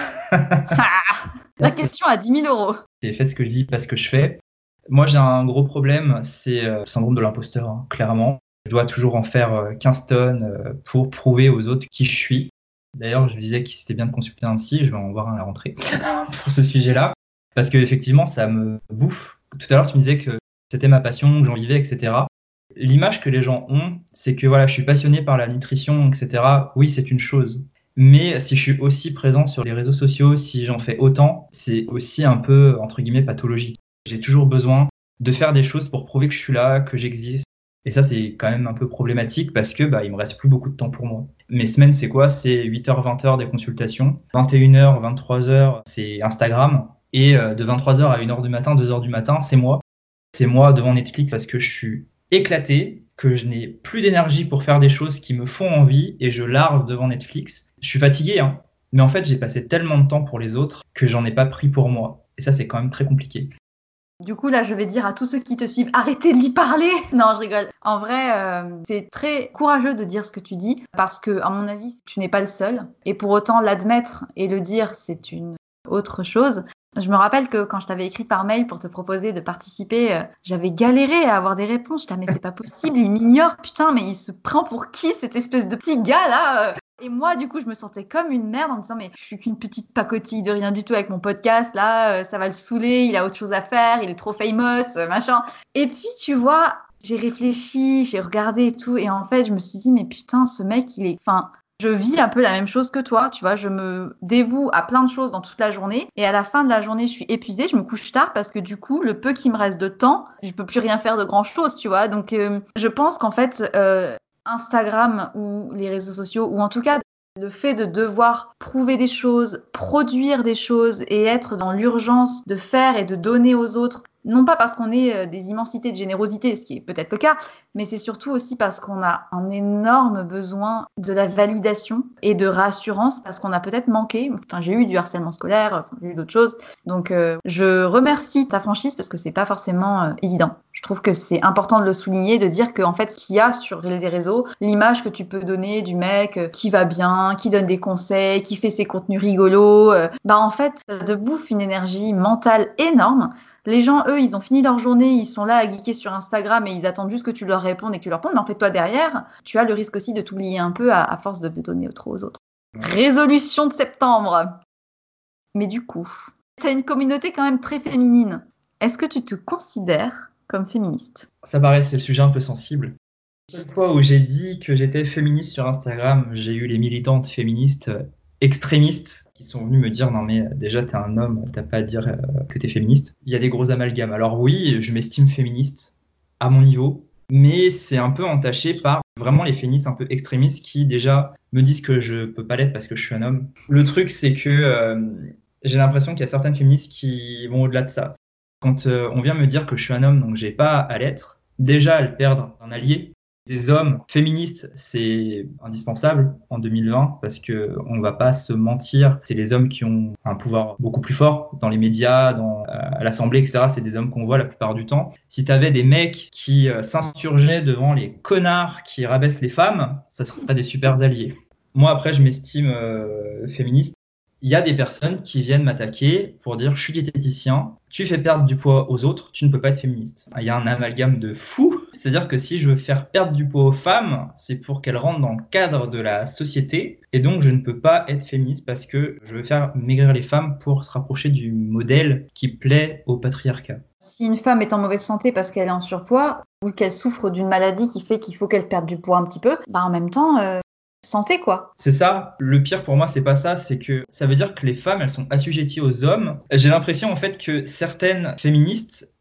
La question à dix mille euros. C'est faites ce que je dis, pas ce que je fais. Moi, j'ai un gros problème, c'est le syndrome de l'imposteur, hein, clairement. Je dois toujours en faire quinze tonnes pour prouver aux autres qui je suis. D'ailleurs, je disais que c'était bien de consulter un psy, je vais en voir un à la rentrée pour ce sujet-là, parce qu'effectivement, ça me bouffe. Tout à l'heure, tu me disais que c'était ma passion, que j'en vivais, et cetera. L'image que les gens ont, c'est que voilà, je suis passionné par la nutrition, et cetera. Oui, c'est une chose. Mais si je suis aussi présent sur les réseaux sociaux, si j'en fais autant, c'est aussi un peu, entre guillemets, pathologique. J'ai toujours besoin de faire des choses pour prouver que je suis là, que j'existe. Et ça, c'est quand même un peu problématique parce que bah, il me reste plus beaucoup de temps pour moi. Mes semaines, c'est quoi? C'est huit heures, vingt heures des consultations. vingt et une heures, vingt-trois heures, c'est Instagram. Et de vingt-trois heures à une heure du matin, deux heures du matin, c'est moi. C'est moi devant Netflix parce que je suis éclaté, que je n'ai plus d'énergie pour faire des choses qui me font envie et je larve devant Netflix. Je suis fatigué, hein. Mais en fait, j'ai passé tellement de temps pour les autres que j'en ai pas pris pour moi. Et ça, c'est quand même très compliqué. Du coup, là, je vais dire à tous ceux qui te suivent, arrêtez de lui parler. Non, je rigole. En vrai, euh, c'est très courageux de dire ce que tu dis parce que, à mon avis, tu n'es pas le seul. Et pour autant, l'admettre et le dire, c'est une autre chose. Je me rappelle que quand je t'avais écrit par mail pour te proposer de participer, euh, j'avais galéré à avoir des réponses. Je disais, mais c'est pas possible, il m'ignore, putain, mais il se prend pour qui, cette espèce de petit gars là? Et moi, du coup, je me sentais comme une merde en me disant, mais je suis qu'une petite pacotille de rien du tout avec mon podcast, là, euh, ça va le saouler, il a autre chose à faire, il est trop famous, euh, machin. Et puis, tu vois, j'ai réfléchi, j'ai regardé et tout, et en fait, je me suis dit, mais putain, ce mec, il est... Enfin, je vis un peu la même chose que toi, tu vois, je me dévoue à plein de choses dans toute la journée, et à la fin de la journée, je suis épuisée, je me couche tard, parce que du coup, le peu qui me reste de temps, je peux plus rien faire de grand-chose, tu vois. Donc, euh, je pense qu'en fait... Euh, Instagram ou les réseaux sociaux, ou en tout cas le fait de devoir prouver des choses, produire des choses et être dans l'urgence de faire et de donner aux autres, non pas parce qu'on est des immensités de générosité, ce qui est peut-être le cas, mais c'est surtout aussi parce qu'on a un énorme besoin de la validation et de rassurance parce qu'on a peut-être manqué. Enfin, j'ai eu du harcèlement scolaire, enfin, j'ai eu d'autres choses. Donc, euh, je remercie ta franchise parce que c'est pas forcément euh, évident. Je trouve que c'est important de le souligner, de dire qu'en fait, ce qu'il y a sur les réseaux, l'image que tu peux donner du mec euh, qui va bien, qui donne des conseils, qui fait ses contenus rigolos, euh, bah en fait, ça te bouffe une énergie mentale énorme. Les gens, eux, ils ont fini leur journée, ils sont là à geeker sur Instagram et ils attendent juste que tu leur répondes et que tu leur répondes. Mais en fait, toi, derrière, tu as le risque aussi de t'oublier un peu à, à force de, de donner trop aux autres. Résolution de septembre. Mais du coup, tu as une communauté quand même très féminine. Est-ce que tu te considères comme féministe? Ça paraît, c'est le sujet un peu sensible. La seule fois où j'ai dit que j'étais féministe sur Instagram, j'ai eu les militantes féministes extrémistes qui sont venus me dire « Non mais déjà t'es un homme, t'as pas à dire euh, que t'es féministe ». Il y a des gros amalgames. Alors oui, je m'estime féministe à mon niveau, mais c'est un peu entaché par vraiment les féministes un peu extrémistes qui déjà me disent que je peux pas l'être parce que je suis un homme. Le truc c'est que euh, j'ai l'impression qu'il y a certaines féministes qui vont au-delà de ça. Quand euh, on vient me dire que je suis un homme donc j'ai pas à l'être, déjà elles perdent un allié. Des hommes féministes, c'est indispensable en deux mille vingt parce que on va pas se mentir. C'est les hommes qui ont un pouvoir beaucoup plus fort dans les médias, dans, euh, à l'Assemblée, et cetera. C'est des hommes qu'on voit la plupart du temps. Si tu avais des mecs qui euh, s'insurgeaient devant les connards qui rabaissent les femmes, ça serait des super alliés. Moi, après, je m'estime euh, féministe. Il y a des personnes qui viennent m'attaquer pour dire « je suis diététicien, tu fais perdre du poids aux autres, tu ne peux pas être féministe ». Il y a un amalgame de fou, c'est-à-dire que si je veux faire perdre du poids aux femmes, c'est pour qu'elles rentrent dans le cadre de la société, et donc je ne peux pas être féministe parce que je veux faire maigrir les femmes pour se rapprocher du modèle qui plaît au patriarcat. Si une femme est en mauvaise santé parce qu'elle est en surpoids, ou qu'elle souffre d'une maladie qui fait qu'il faut qu'elle perde du poids un petit peu, bah en même temps... Euh... santé quoi. C'est ça. Le pire pour moi, c'est pas ça, c'est que ça veut dire que les femmes, elles sont assujetties aux hommes. J'ai l'impression en fait que certaines féministes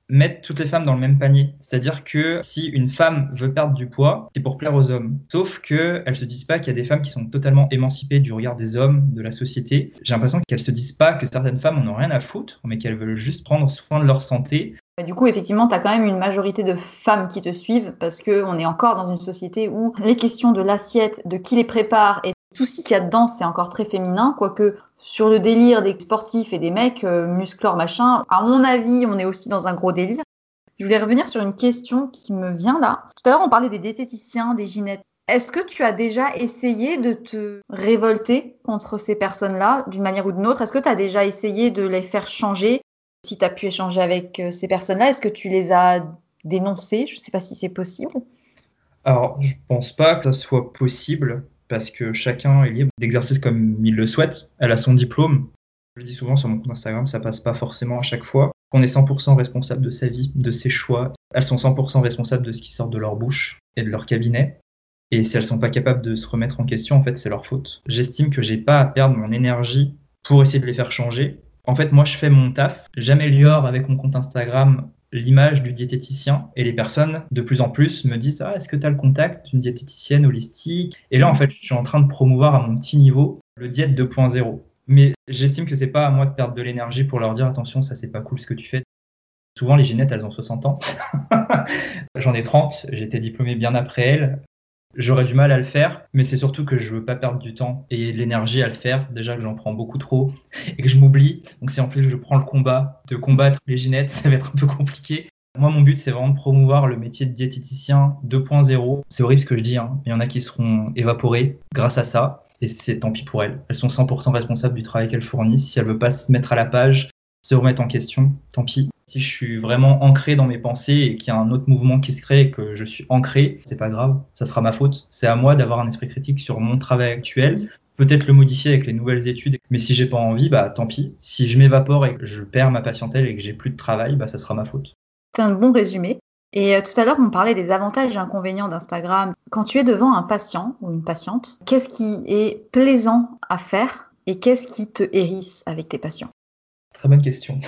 mettre toutes les femmes dans le même panier. C'est-à-dire que si une femme veut perdre du poids, c'est pour plaire aux hommes. Sauf qu'elles ne se disent pas qu'il y a des femmes qui sont totalement émancipées du regard des hommes, de la société. J'ai l'impression qu'elles ne se disent pas que certaines femmes en ont rien à foutre, mais qu'elles veulent juste prendre soin de leur santé. Du coup, effectivement, tu as quand même une majorité de femmes qui te suivent parce qu'on est encore dans une société où les questions de l'assiette, de qui les prépare et tout ce qu'il y a dedans, c'est encore très féminin, quoique sur le délire des sportifs et des mecs, euh, musclores, machin, à mon avis, on est aussi dans un gros délire. Je voulais revenir sur une question qui me vient là. Tout à l'heure, on parlait des diététiciens, des gynécologues. Est-ce que tu as déjà essayé de te révolter contre ces personnes-là, d'une manière ou d'une autre? Est-ce que tu as déjà essayé de les faire changer? Si tu as pu échanger avec euh, ces personnes-là, est-ce que tu les as dénoncées? Je ne sais pas si c'est possible. Alors, je pense pas que ça soit possible, parce que chacun est libre d'exercer comme il le souhaite. Elle a son diplôme. Je le dis souvent sur mon compte Instagram, ça passe pas forcément à chaque fois. On est cent pour cent responsable de sa vie, de ses choix. Elles sont cent pour cent responsables de ce qui sort de leur bouche et de leur cabinet. Et si elles sont pas capables de se remettre en question, en fait, c'est leur faute. J'estime que j'ai pas à perdre mon énergie pour essayer de les faire changer. En fait, moi, je fais mon taf. J'améliore avec mon compte Instagram l'image du diététicien et les personnes, de plus en plus, me disent « Ah, est-ce que tu as le contact d'une diététicienne holistique ?» Et là, en fait, je suis en train de promouvoir à mon petit niveau le diète deux point zéro. Mais j'estime que c'est pas à moi de perdre de l'énergie pour leur dire « Attention, ça, c'est pas cool ce que tu fais. » Souvent, les gynétes, elles ont soixante ans. J'en ai trente. J'ai été diplômé bien après elles. J'aurais du mal à le faire, mais c'est surtout que je veux pas perdre du temps et de l'énergie à le faire. Déjà que j'en prends beaucoup trop et que je m'oublie. Donc si en plus je prends le combat de combattre les gynétes, ça va être un peu compliqué. Moi, mon but, c'est vraiment de promouvoir le métier de diététicien deux point zéro. C'est horrible ce que je dis, hein. Il y en a qui seront évaporés grâce à ça. Et c'est tant pis pour elles. Elles sont cent pour cent responsables du travail qu'elles fournissent. Si elles veulent pas se mettre à la page, se remettre en question, tant pis. Si je suis vraiment ancré dans mes pensées et qu'il y a un autre mouvement qui se crée et que je suis ancré, c'est pas grave, ça sera ma faute. C'est à moi d'avoir un esprit critique sur mon travail actuel, peut-être le modifier avec les nouvelles études, mais si j'ai pas envie, bah tant pis. Si je m'évapore et que je perds ma patientèle et que j'ai plus de travail, bah ça sera ma faute. C'est un bon résumé. Et euh, tout à l'heure, on parlait des avantages et inconvénients d'Instagram. Quand tu es devant un patient ou une patiente, qu'est-ce qui est plaisant à faire et qu'est-ce qui te hérisse avec tes patients? Très bonne question.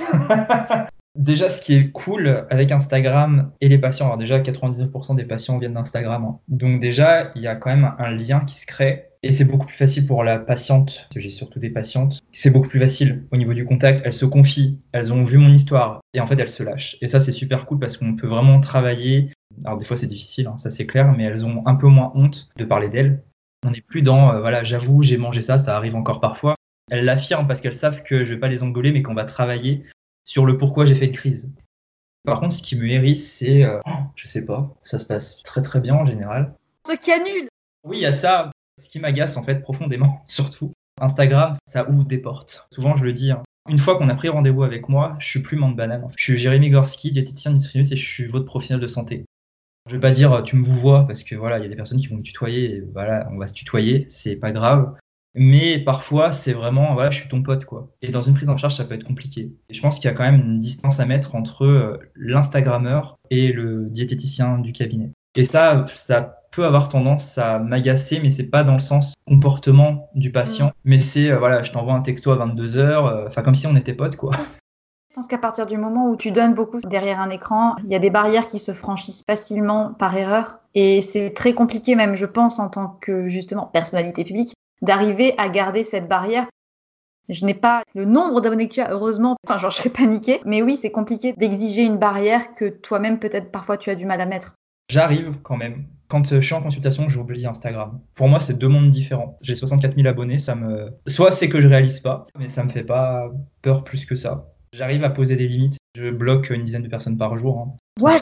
Déjà, ce qui est cool avec Instagram et les patients, alors déjà quatre-vingt-dix-neuf pour cent des patients viennent d'Instagram, hein. Donc déjà, il y a quand même un lien qui se crée et c'est beaucoup plus facile pour la patiente, parce que j'ai surtout des patientes, c'est beaucoup plus facile au niveau du contact, elles se confient, elles ont vu mon histoire et en fait elles se lâchent. Et ça c'est super cool parce qu'on peut vraiment travailler, alors des fois c'est difficile, hein, ça c'est clair, mais elles ont un peu moins honte de parler d'elles. On n'est plus dans, euh, voilà, j'avoue, j'ai mangé ça, ça arrive encore parfois. Elles l'affirment parce qu'elles savent que je vais pas les engueuler, mais qu'on va travailler sur le pourquoi j'ai fait une crise. Par contre, ce qui me hérisse, c'est, euh, oh, je sais pas, ça se passe très très bien en général. Ce qui annule. Oui, il y a ça. Ce qui m'agace en fait profondément, surtout. Instagram, ça ouvre des portes. Souvent, je le dis, hein. Une fois qu'on a pris rendez-vous avec moi, je suis plus menthe banane. En fait. Je suis Jérémy Gorski, diététicien nutritionniste et je suis votre professionnel de santé. Je vais pas dire tu me vous vois parce que voilà, il y a des personnes qui vont me tutoyer et voilà, on va se tutoyer, c'est pas grave. Mais parfois, c'est vraiment, voilà, je suis ton pote, quoi. Et dans une prise en charge, ça peut être compliqué. Et je pense qu'il y a quand même une distance à mettre entre euh, l'Instagrammeur et le diététicien du cabinet. Et ça, ça peut avoir tendance à m'agacer, mais c'est pas dans le sens comportement du patient, mais c'est, euh, voilà, je t'envoie un texto à vingt-deux heures, enfin, euh, comme si on était potes, quoi. Je pense qu'à partir du moment où tu donnes beaucoup derrière un écran, il y a des barrières qui se franchissent facilement par erreur. Et c'est très compliqué, même, je pense, en tant que, justement, personnalité publique, d'arriver à garder cette barrière. Je n'ai pas le nombre d'abonnés que tu as, heureusement. Enfin, genre, je serais paniquée. Mais oui, c'est compliqué d'exiger une barrière que toi-même, peut-être, parfois, tu as du mal à mettre. J'arrive quand même. Quand je suis en consultation, j'oublie Instagram. Pour moi, c'est deux mondes différents. J'ai soixante-quatre mille abonnés, ça me... Soit c'est que je réalise pas, mais ça me fait pas peur plus que ça. J'arrive à poser des limites. Je bloque une dizaine de personnes par jour. Hein. What?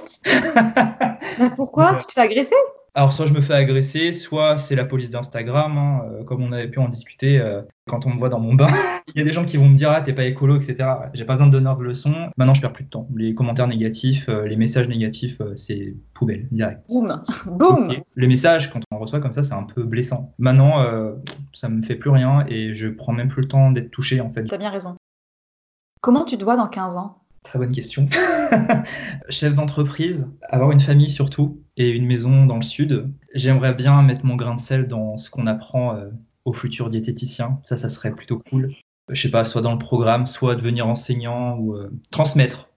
Bah pourquoi? Tu te fais agresser? Alors, soit je me fais agresser, soit c'est la police d'Instagram, hein, euh, comme on avait pu en discuter euh, quand on me voit dans mon bain. Il y a des gens qui vont me dire « Ah, t'es pas écolo, et cetera » J'ai pas besoin de donneur de leçons. Maintenant, je perds plus de temps. Les commentaires négatifs, euh, les messages négatifs, euh, c'est poubelle, direct. Boum, boum. Okay. Les messages, quand on en reçoit comme ça, c'est un peu blessant. Maintenant, euh, ça me fait plus rien et je prends même plus le temps d'être touché, en fait. T'as bien raison. Comment tu te vois dans quinze ans? Très bonne question. Chef d'entreprise, avoir une famille surtout, et une maison dans le sud. J'aimerais bien mettre mon grain de sel dans ce qu'on apprend euh, aux futurs diététiciens. Ça, ça serait plutôt cool. Je sais pas, soit dans le programme, soit devenir enseignant ou euh, transmettre.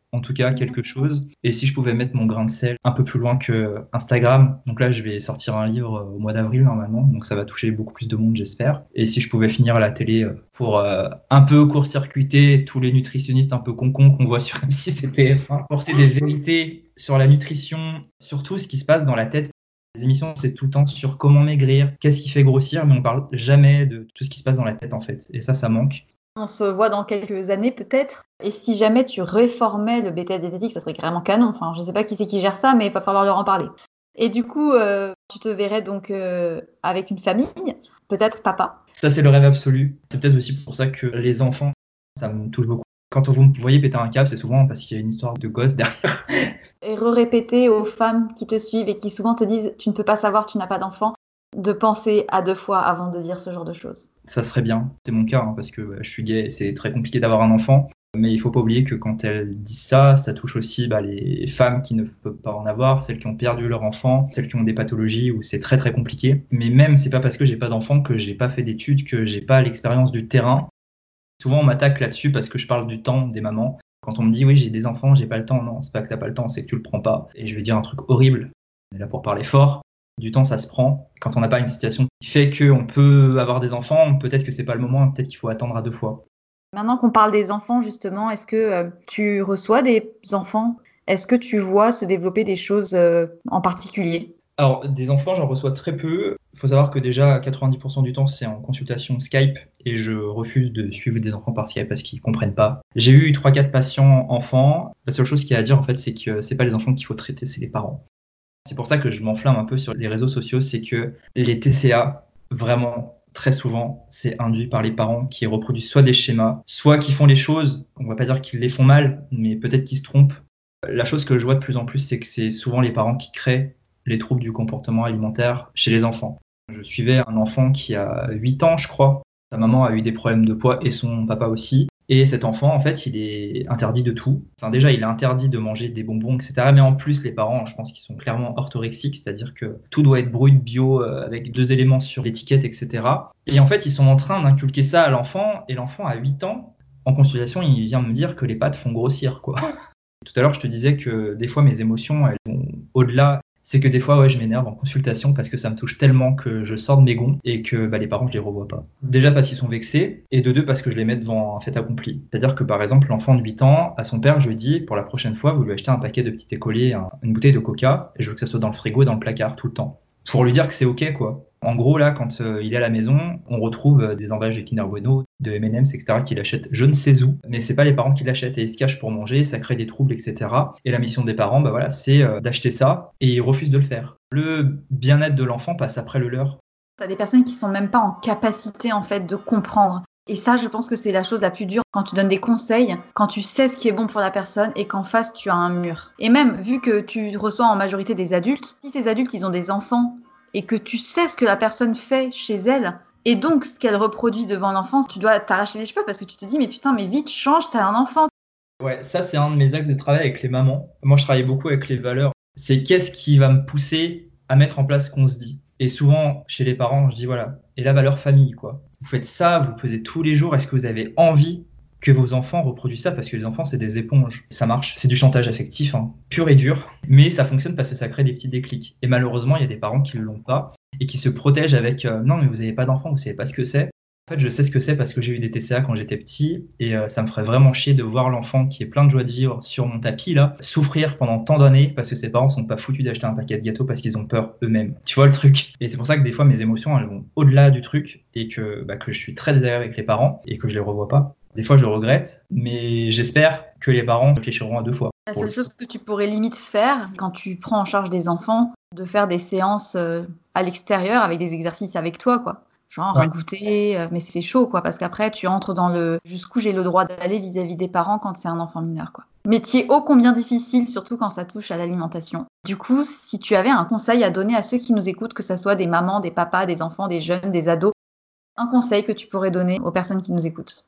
en tout cas quelque chose. Et si je pouvais mettre mon grain de sel un peu plus loin que Instagram, donc là je vais sortir un livre au mois d'avril normalement, donc ça va toucher beaucoup plus de monde j'espère. Et si je pouvais finir à la télé pour euh, un peu court-circuiter tous les nutritionnistes un peu concons qu'on voit sur M six et T F un, porter des vérités sur la nutrition, sur tout ce qui se passe dans la tête. Les émissions, c'est tout le temps sur comment maigrir, qu'est-ce qui fait grossir, mais on parle jamais de tout ce qui se passe dans la tête en fait. Et ça, ça manque. On se voit dans quelques années peut-être. Et si jamais tu réformais le B T S diététique, ça serait carrément canon. Enfin, je sais pas qui c'est qui gère ça, mais il va falloir leur en parler. Et du coup, euh, tu te verrais donc euh, avec une famille, peut-être papa. Ça, c'est le rêve absolu. C'est peut-être aussi pour ça que les enfants, ça me touche beaucoup. Quand vous me voyez péter un câble, c'est souvent parce qu'il y a une histoire de gosse derrière. Et re-répéter aux femmes qui te suivent et qui souvent te disent « tu ne peux pas savoir, tu n'as pas d'enfant », de penser à deux fois avant de dire ce genre de choses. Ça serait bien. C'est mon cas, hein, parce que je suis gay et c'est très compliqué d'avoir un enfant. Mais il ne faut pas oublier que quand elles disent ça, ça touche aussi bah, les femmes qui ne peuvent pas en avoir, celles qui ont perdu leur enfant, celles qui ont des pathologies où c'est très très compliqué. Mais même, c'est pas parce que j'ai pas d'enfant que j'ai pas fait d'études, que j'ai pas l'expérience du terrain. Souvent, on m'attaque là-dessus parce que je parle du temps des mamans. Quand on me dit « oui, j'ai des enfants, j'ai pas le temps », non, c'est pas que t'as pas le temps, c'est que tu le prends pas. Et je vais dire un truc horrible, on est là pour parler fort. Du temps, ça se prend. Quand on n'a pas une situation qui fait qu'on peut avoir des enfants, peut-être que c'est pas le moment, peut-être qu'il faut attendre à deux fois. Maintenant qu'on parle des enfants, justement, est-ce que euh, tu reçois des enfants ? Est-ce que tu vois se développer des choses euh, en particulier ? Alors, des enfants, j'en reçois très peu. Il faut savoir que déjà, quatre-vingt-dix pour cent du temps, c'est en consultation Skype et je refuse de suivre des enfants par Skype parce qu'ils ne comprennent pas. J'ai eu trois quatre patients enfants. La seule chose qu'il y a à dire, en fait, c'est que c'est pas les enfants qu'il faut traiter, c'est les parents. C'est pour ça que je m'enflamme un peu sur les réseaux sociaux, c'est que les T C A, vraiment, très souvent, c'est induit par les parents qui reproduisent soit des schémas, soit qui font les choses, on ne va pas dire qu'ils les font mal, mais peut-être qu'ils se trompent. La chose que je vois de plus en plus, c'est que c'est souvent les parents qui créent les troubles du comportement alimentaire chez les enfants. Je suivais un enfant qui a huit ans, je crois. Sa maman a eu des problèmes de poids et son papa aussi. Et cet enfant, en fait, il est interdit de tout. Enfin, déjà, il est interdit de manger des bonbons, et cetera. Mais en plus, les parents, je pense qu'ils sont clairement orthorexiques, c'est-à-dire que tout doit être brut, bio, euh, avec deux éléments sur l'étiquette, et cetera. Et en fait, ils sont en train d'inculquer ça à l'enfant. Et l'enfant, à huit ans, en consultation, il vient me dire que les pâtes font grossir, quoi. Tout à l'heure, je te disais que des fois, mes émotions, elles vont au-delà. C'est que des fois, ouais, je m'énerve en consultation parce que ça me touche tellement que je sors de mes gonds et que bah, les parents, je les revois pas. Déjà parce qu'ils sont vexés et de deux parce que je les mets devant un fait accompli. C'est-à-dire que par exemple, l'enfant de huit ans, à son père, je lui dis, pour la prochaine fois, vous lui achetez un paquet de petits écoliers, un, une bouteille de coca et je veux que ça soit dans le frigo et dans le placard tout le temps. Pour lui dire que c'est ok, quoi. En gros, là, quand euh, il est à la maison, on retrouve euh, des emballages de Kinder Bueno, de M and M's, et cetera, qu'il achète je ne sais où, mais c'est pas les parents qui l'achètent et ils se cachent pour manger, ça crée des troubles, et cetera. Et la mission des parents, bah voilà, c'est euh, d'acheter ça et ils refusent de le faire. Le bien-être de l'enfant passe après le leur. T'as des personnes qui sont même pas en capacité, en fait, de comprendre. Et ça, je pense que c'est la chose la plus dure quand tu donnes des conseils, quand tu sais ce qui est bon pour la personne et qu'en face, tu as un mur. Et même, vu que tu reçois en majorité des adultes, si ces adultes, ils ont des enfants et que tu sais ce que la personne fait chez elle, et donc ce qu'elle reproduit devant l'enfant, tu dois t'arracher les cheveux parce que tu te dis, mais putain, mais vite, change, t'as un enfant. Ouais, ça, c'est un de mes axes de travail avec les mamans. Moi, je travaille beaucoup avec les valeurs. C'est qu'est-ce qui va me pousser à mettre en place ce qu'on se dit. Et souvent, chez les parents, je dis, voilà, et la valeur famille, quoi. Vous faites ça, vous pesez tous les jours, est-ce que vous avez envie que vos enfants reproduisent ça? Parce que les enfants, c'est des éponges. Ça marche. C'est du chantage affectif, hein, pur et dur. Mais ça fonctionne parce que ça crée des petits déclics. Et malheureusement, il y a des parents qui ne l'ont pas et qui se protègent avec euh, « non, mais vous n'avez pas d'enfant, vous ne savez pas ce que c'est ». En fait, je sais ce que c'est parce que j'ai eu des T C A quand j'étais petit et euh, ça me ferait vraiment chier de voir l'enfant qui est plein de joie de vivre sur mon tapis, là, souffrir pendant tant d'années parce que ses parents sont pas foutus d'acheter un paquet de gâteaux parce qu'ils ont peur eux-mêmes. Tu vois le truc? Et c'est pour ça que des fois, mes émotions, elles vont au-delà du truc et que, bah, que je suis très désagréable avec les parents et que je les revois pas. Des fois, je le regrette, mais j'espère que les parents réfléchiront à deux fois. La seule chose que tu pourrais limite faire quand tu prends en charge des enfants, de faire des séances euh, à l'extérieur avec des exercices avec toi, quoi. Genre Ouais. un goûter, euh, mais c'est chaud, quoi, parce qu'après, tu entres dans le jusqu'où j'ai le droit d'aller vis-à-vis des parents quand c'est un enfant mineur, quoi. Métier ô combien difficile, surtout quand ça touche à l'alimentation. Du coup, si tu avais un conseil à donner à ceux qui nous écoutent, que ce soit des mamans, des papas, des enfants, des jeunes, des ados, un conseil que tu pourrais donner aux personnes qui nous écoutent.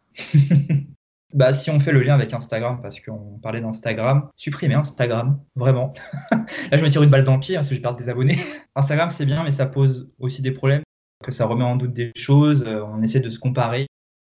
Bah, si on fait le lien avec Instagram, parce qu'on parlait d'Instagram, supprimez Instagram, vraiment. Là, je me tire une balle dans le pied, hein, parce que je vais perdre des abonnés. Instagram, c'est bien, mais ça pose aussi des problèmes, que ça remet en doute des choses, euh, on essaie de se comparer.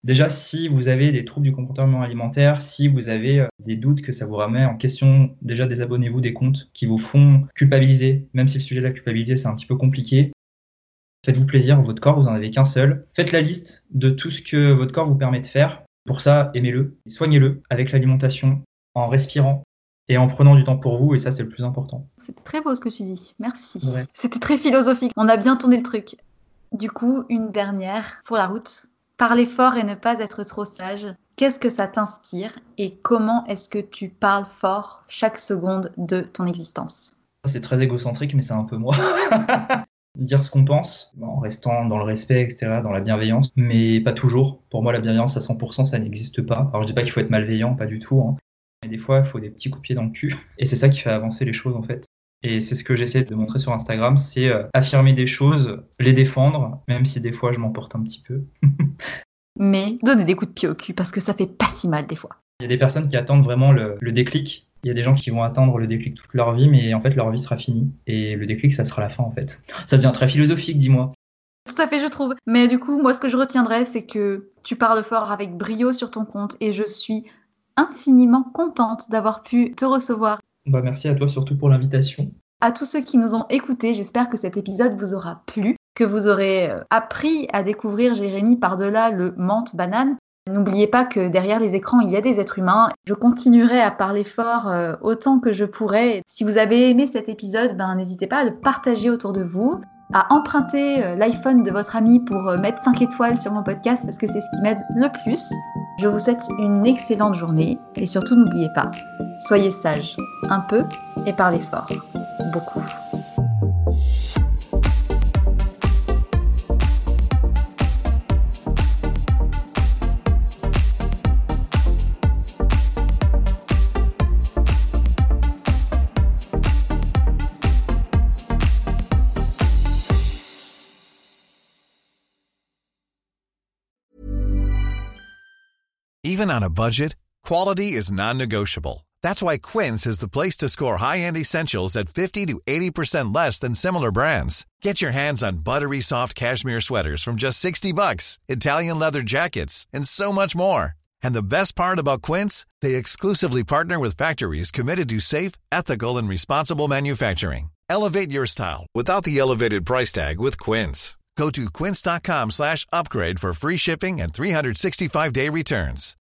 Déjà, si vous avez des troubles du comportement alimentaire, si vous avez des doutes que ça vous remet en question, déjà désabonnez-vous des comptes qui vous font culpabiliser, même si le sujet de la culpabilité, c'est un petit peu compliqué. Faites-vous plaisir, votre corps, vous n'en avez qu'un seul. Faites la liste de tout ce que votre corps vous permet de faire. Pour ça, aimez-le, soignez-le avec l'alimentation, en respirant et en prenant du temps pour vous, et ça, c'est le plus important. C'est très beau ce que tu dis, merci. Ouais. C'était très philosophique, on a bien tourné le truc. Du coup, une dernière pour la route. Parler fort et ne pas être trop sage. Qu'est-ce que ça t'inspire et comment est-ce que tu parles fort chaque seconde de ton existence ? C'est très égocentrique, mais c'est un peu moi. Dire ce qu'on pense, en restant dans le respect, et cetera, dans la bienveillance, mais pas toujours. Pour moi, la bienveillance à cent pour cent, ça n'existe pas. Alors, je dis pas qu'il faut être malveillant, pas du tout, hein. Mais des fois, il faut des petits coups de pied dans le cul. Et c'est ça qui fait avancer les choses, en fait. Et c'est ce que j'essaie de montrer sur Instagram, c'est euh, affirmer des choses, les défendre, même si des fois, je m'emporte un petit peu. Mais donner des coups de pied au cul, parce que ça fait pas si mal des fois. Il y a des personnes qui attendent vraiment le, le déclic. Il y a des gens qui vont attendre le déclic toute leur vie, mais en fait, leur vie sera finie. Et le déclic, ça sera la fin, en fait. Ça devient très philosophique, dis-moi. Tout à fait, je trouve. Mais du coup, moi, ce que je retiendrai, c'est que tu parles fort avec brio sur ton compte et je suis infiniment contente d'avoir pu te recevoir. Bah, merci à toi, surtout pour l'invitation. À tous ceux qui nous ont écoutés, j'espère que cet épisode vous aura plu, que vous aurez appris à découvrir Jérémy par-delà le menthe-banane. N'oubliez pas que derrière les écrans, il y a des êtres humains. Je continuerai à parler fort euh, autant que je pourrai. Si vous avez aimé cet épisode, ben, n'hésitez pas à le partager autour de vous, à emprunter euh, l'iPhone de votre ami pour euh, mettre cinq étoiles sur mon podcast parce que c'est ce qui m'aide le plus. Je vous souhaite une excellente journée et surtout n'oubliez pas, soyez sages un peu et parlez fort beaucoup. Even on a budget, quality is non-negotiable. That's why Quince is the place to score high-end essentials at fifty to eighty percent less than similar brands. Get your hands on buttery soft cashmere sweaters from just sixty bucks, Italian leather jackets, and so much more. And the best part about Quince, they exclusively partner with factories committed to safe, ethical, and responsible manufacturing. Elevate your style without the elevated price tag with Quince. Go to quince.com slash upgrade for free shipping and three sixty-five day returns.